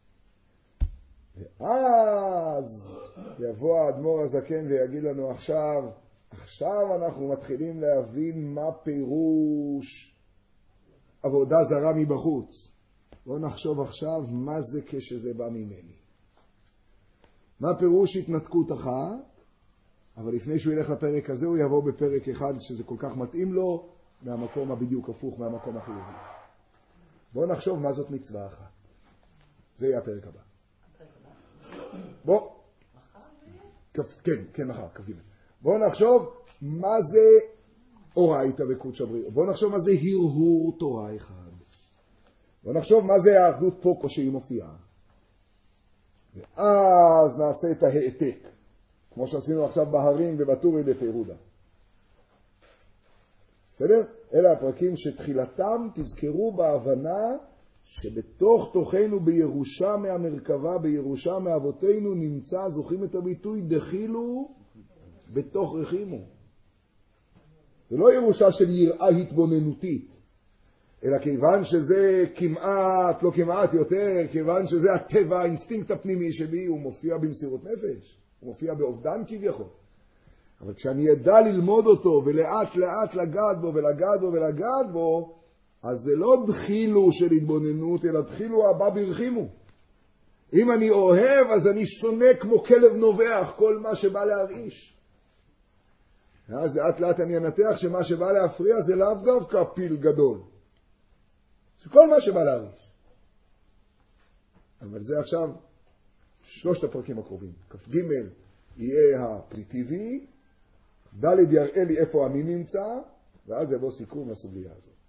ואז יבוא האדמו"ר הזקן ויגיד לנו עכשיו, עכשיו אנחנו מתחילים להבין מה פירוש עבודה זרה מבחוץ. בואו נחשוב עכשיו מה זה כשזה בא ממני. מה פירוש התנתקות אחת? אבל לפני שהוא ילך לפרק הזה הוא יבוא בפרק אחד שזה כל כך מתאים לו מהמקום הבדיוק הפוך, מהמקום החיובי. בואו נחשוב מה זאת מצווה אחת. זה יהיה הפרק הבא. בוא. כן, כן, מחר, כ"ג. בואו נחשוב מה זה אורייתא וקודשא בריחו. בואו נחשוב מה זה הרהור תורה אחד. בואו נחשוב מה זה האחדות פה כשהיא מופיעה. ואז נעשה את ההעתק, כמו שעשינו עכשיו בהרים ובטורי דפירודה. בסדר? אלה הפרקים שתחילתם תזכרו בהבנה שבתוך תוכנו בירושה מהמרכבה, בירושה מאבותינו נמצא, זוכרים את הביטוי, דחילו בתוך רחימו. זה לא ירושה של יראה התבוננותית, אלא כיוון שזה כמעט, לא כמעט יותר, כיוון שזה הטבע, האינסטינקט הפנימי שלי, הוא מופיע במסירות נפש, הוא מופיע באובדן כביכול. אבל כשאני ידע ללמוד אותו ולאט לאט לגעת בו ולגעת בו ולגעת בו, אז זה לא דחילו של התבוננות, אלא דחילו הבא ברחימו. אם אני אוהב, אז אני שונא כמו כלב נובח כל מה שבא להרעיש. אז לאט לאט אני אנתח שמה שבא להפריע זה לאו דווקא פיל גדול. זה כל מה שבא להרעיש. אבל זה עכשיו שלושת הפרקים הקרובים. כ"ג יהיה הפריטיבי, ד' יראה לי איפה אני נמצא, ואז יבוא סיכום לסוגיה הזאת.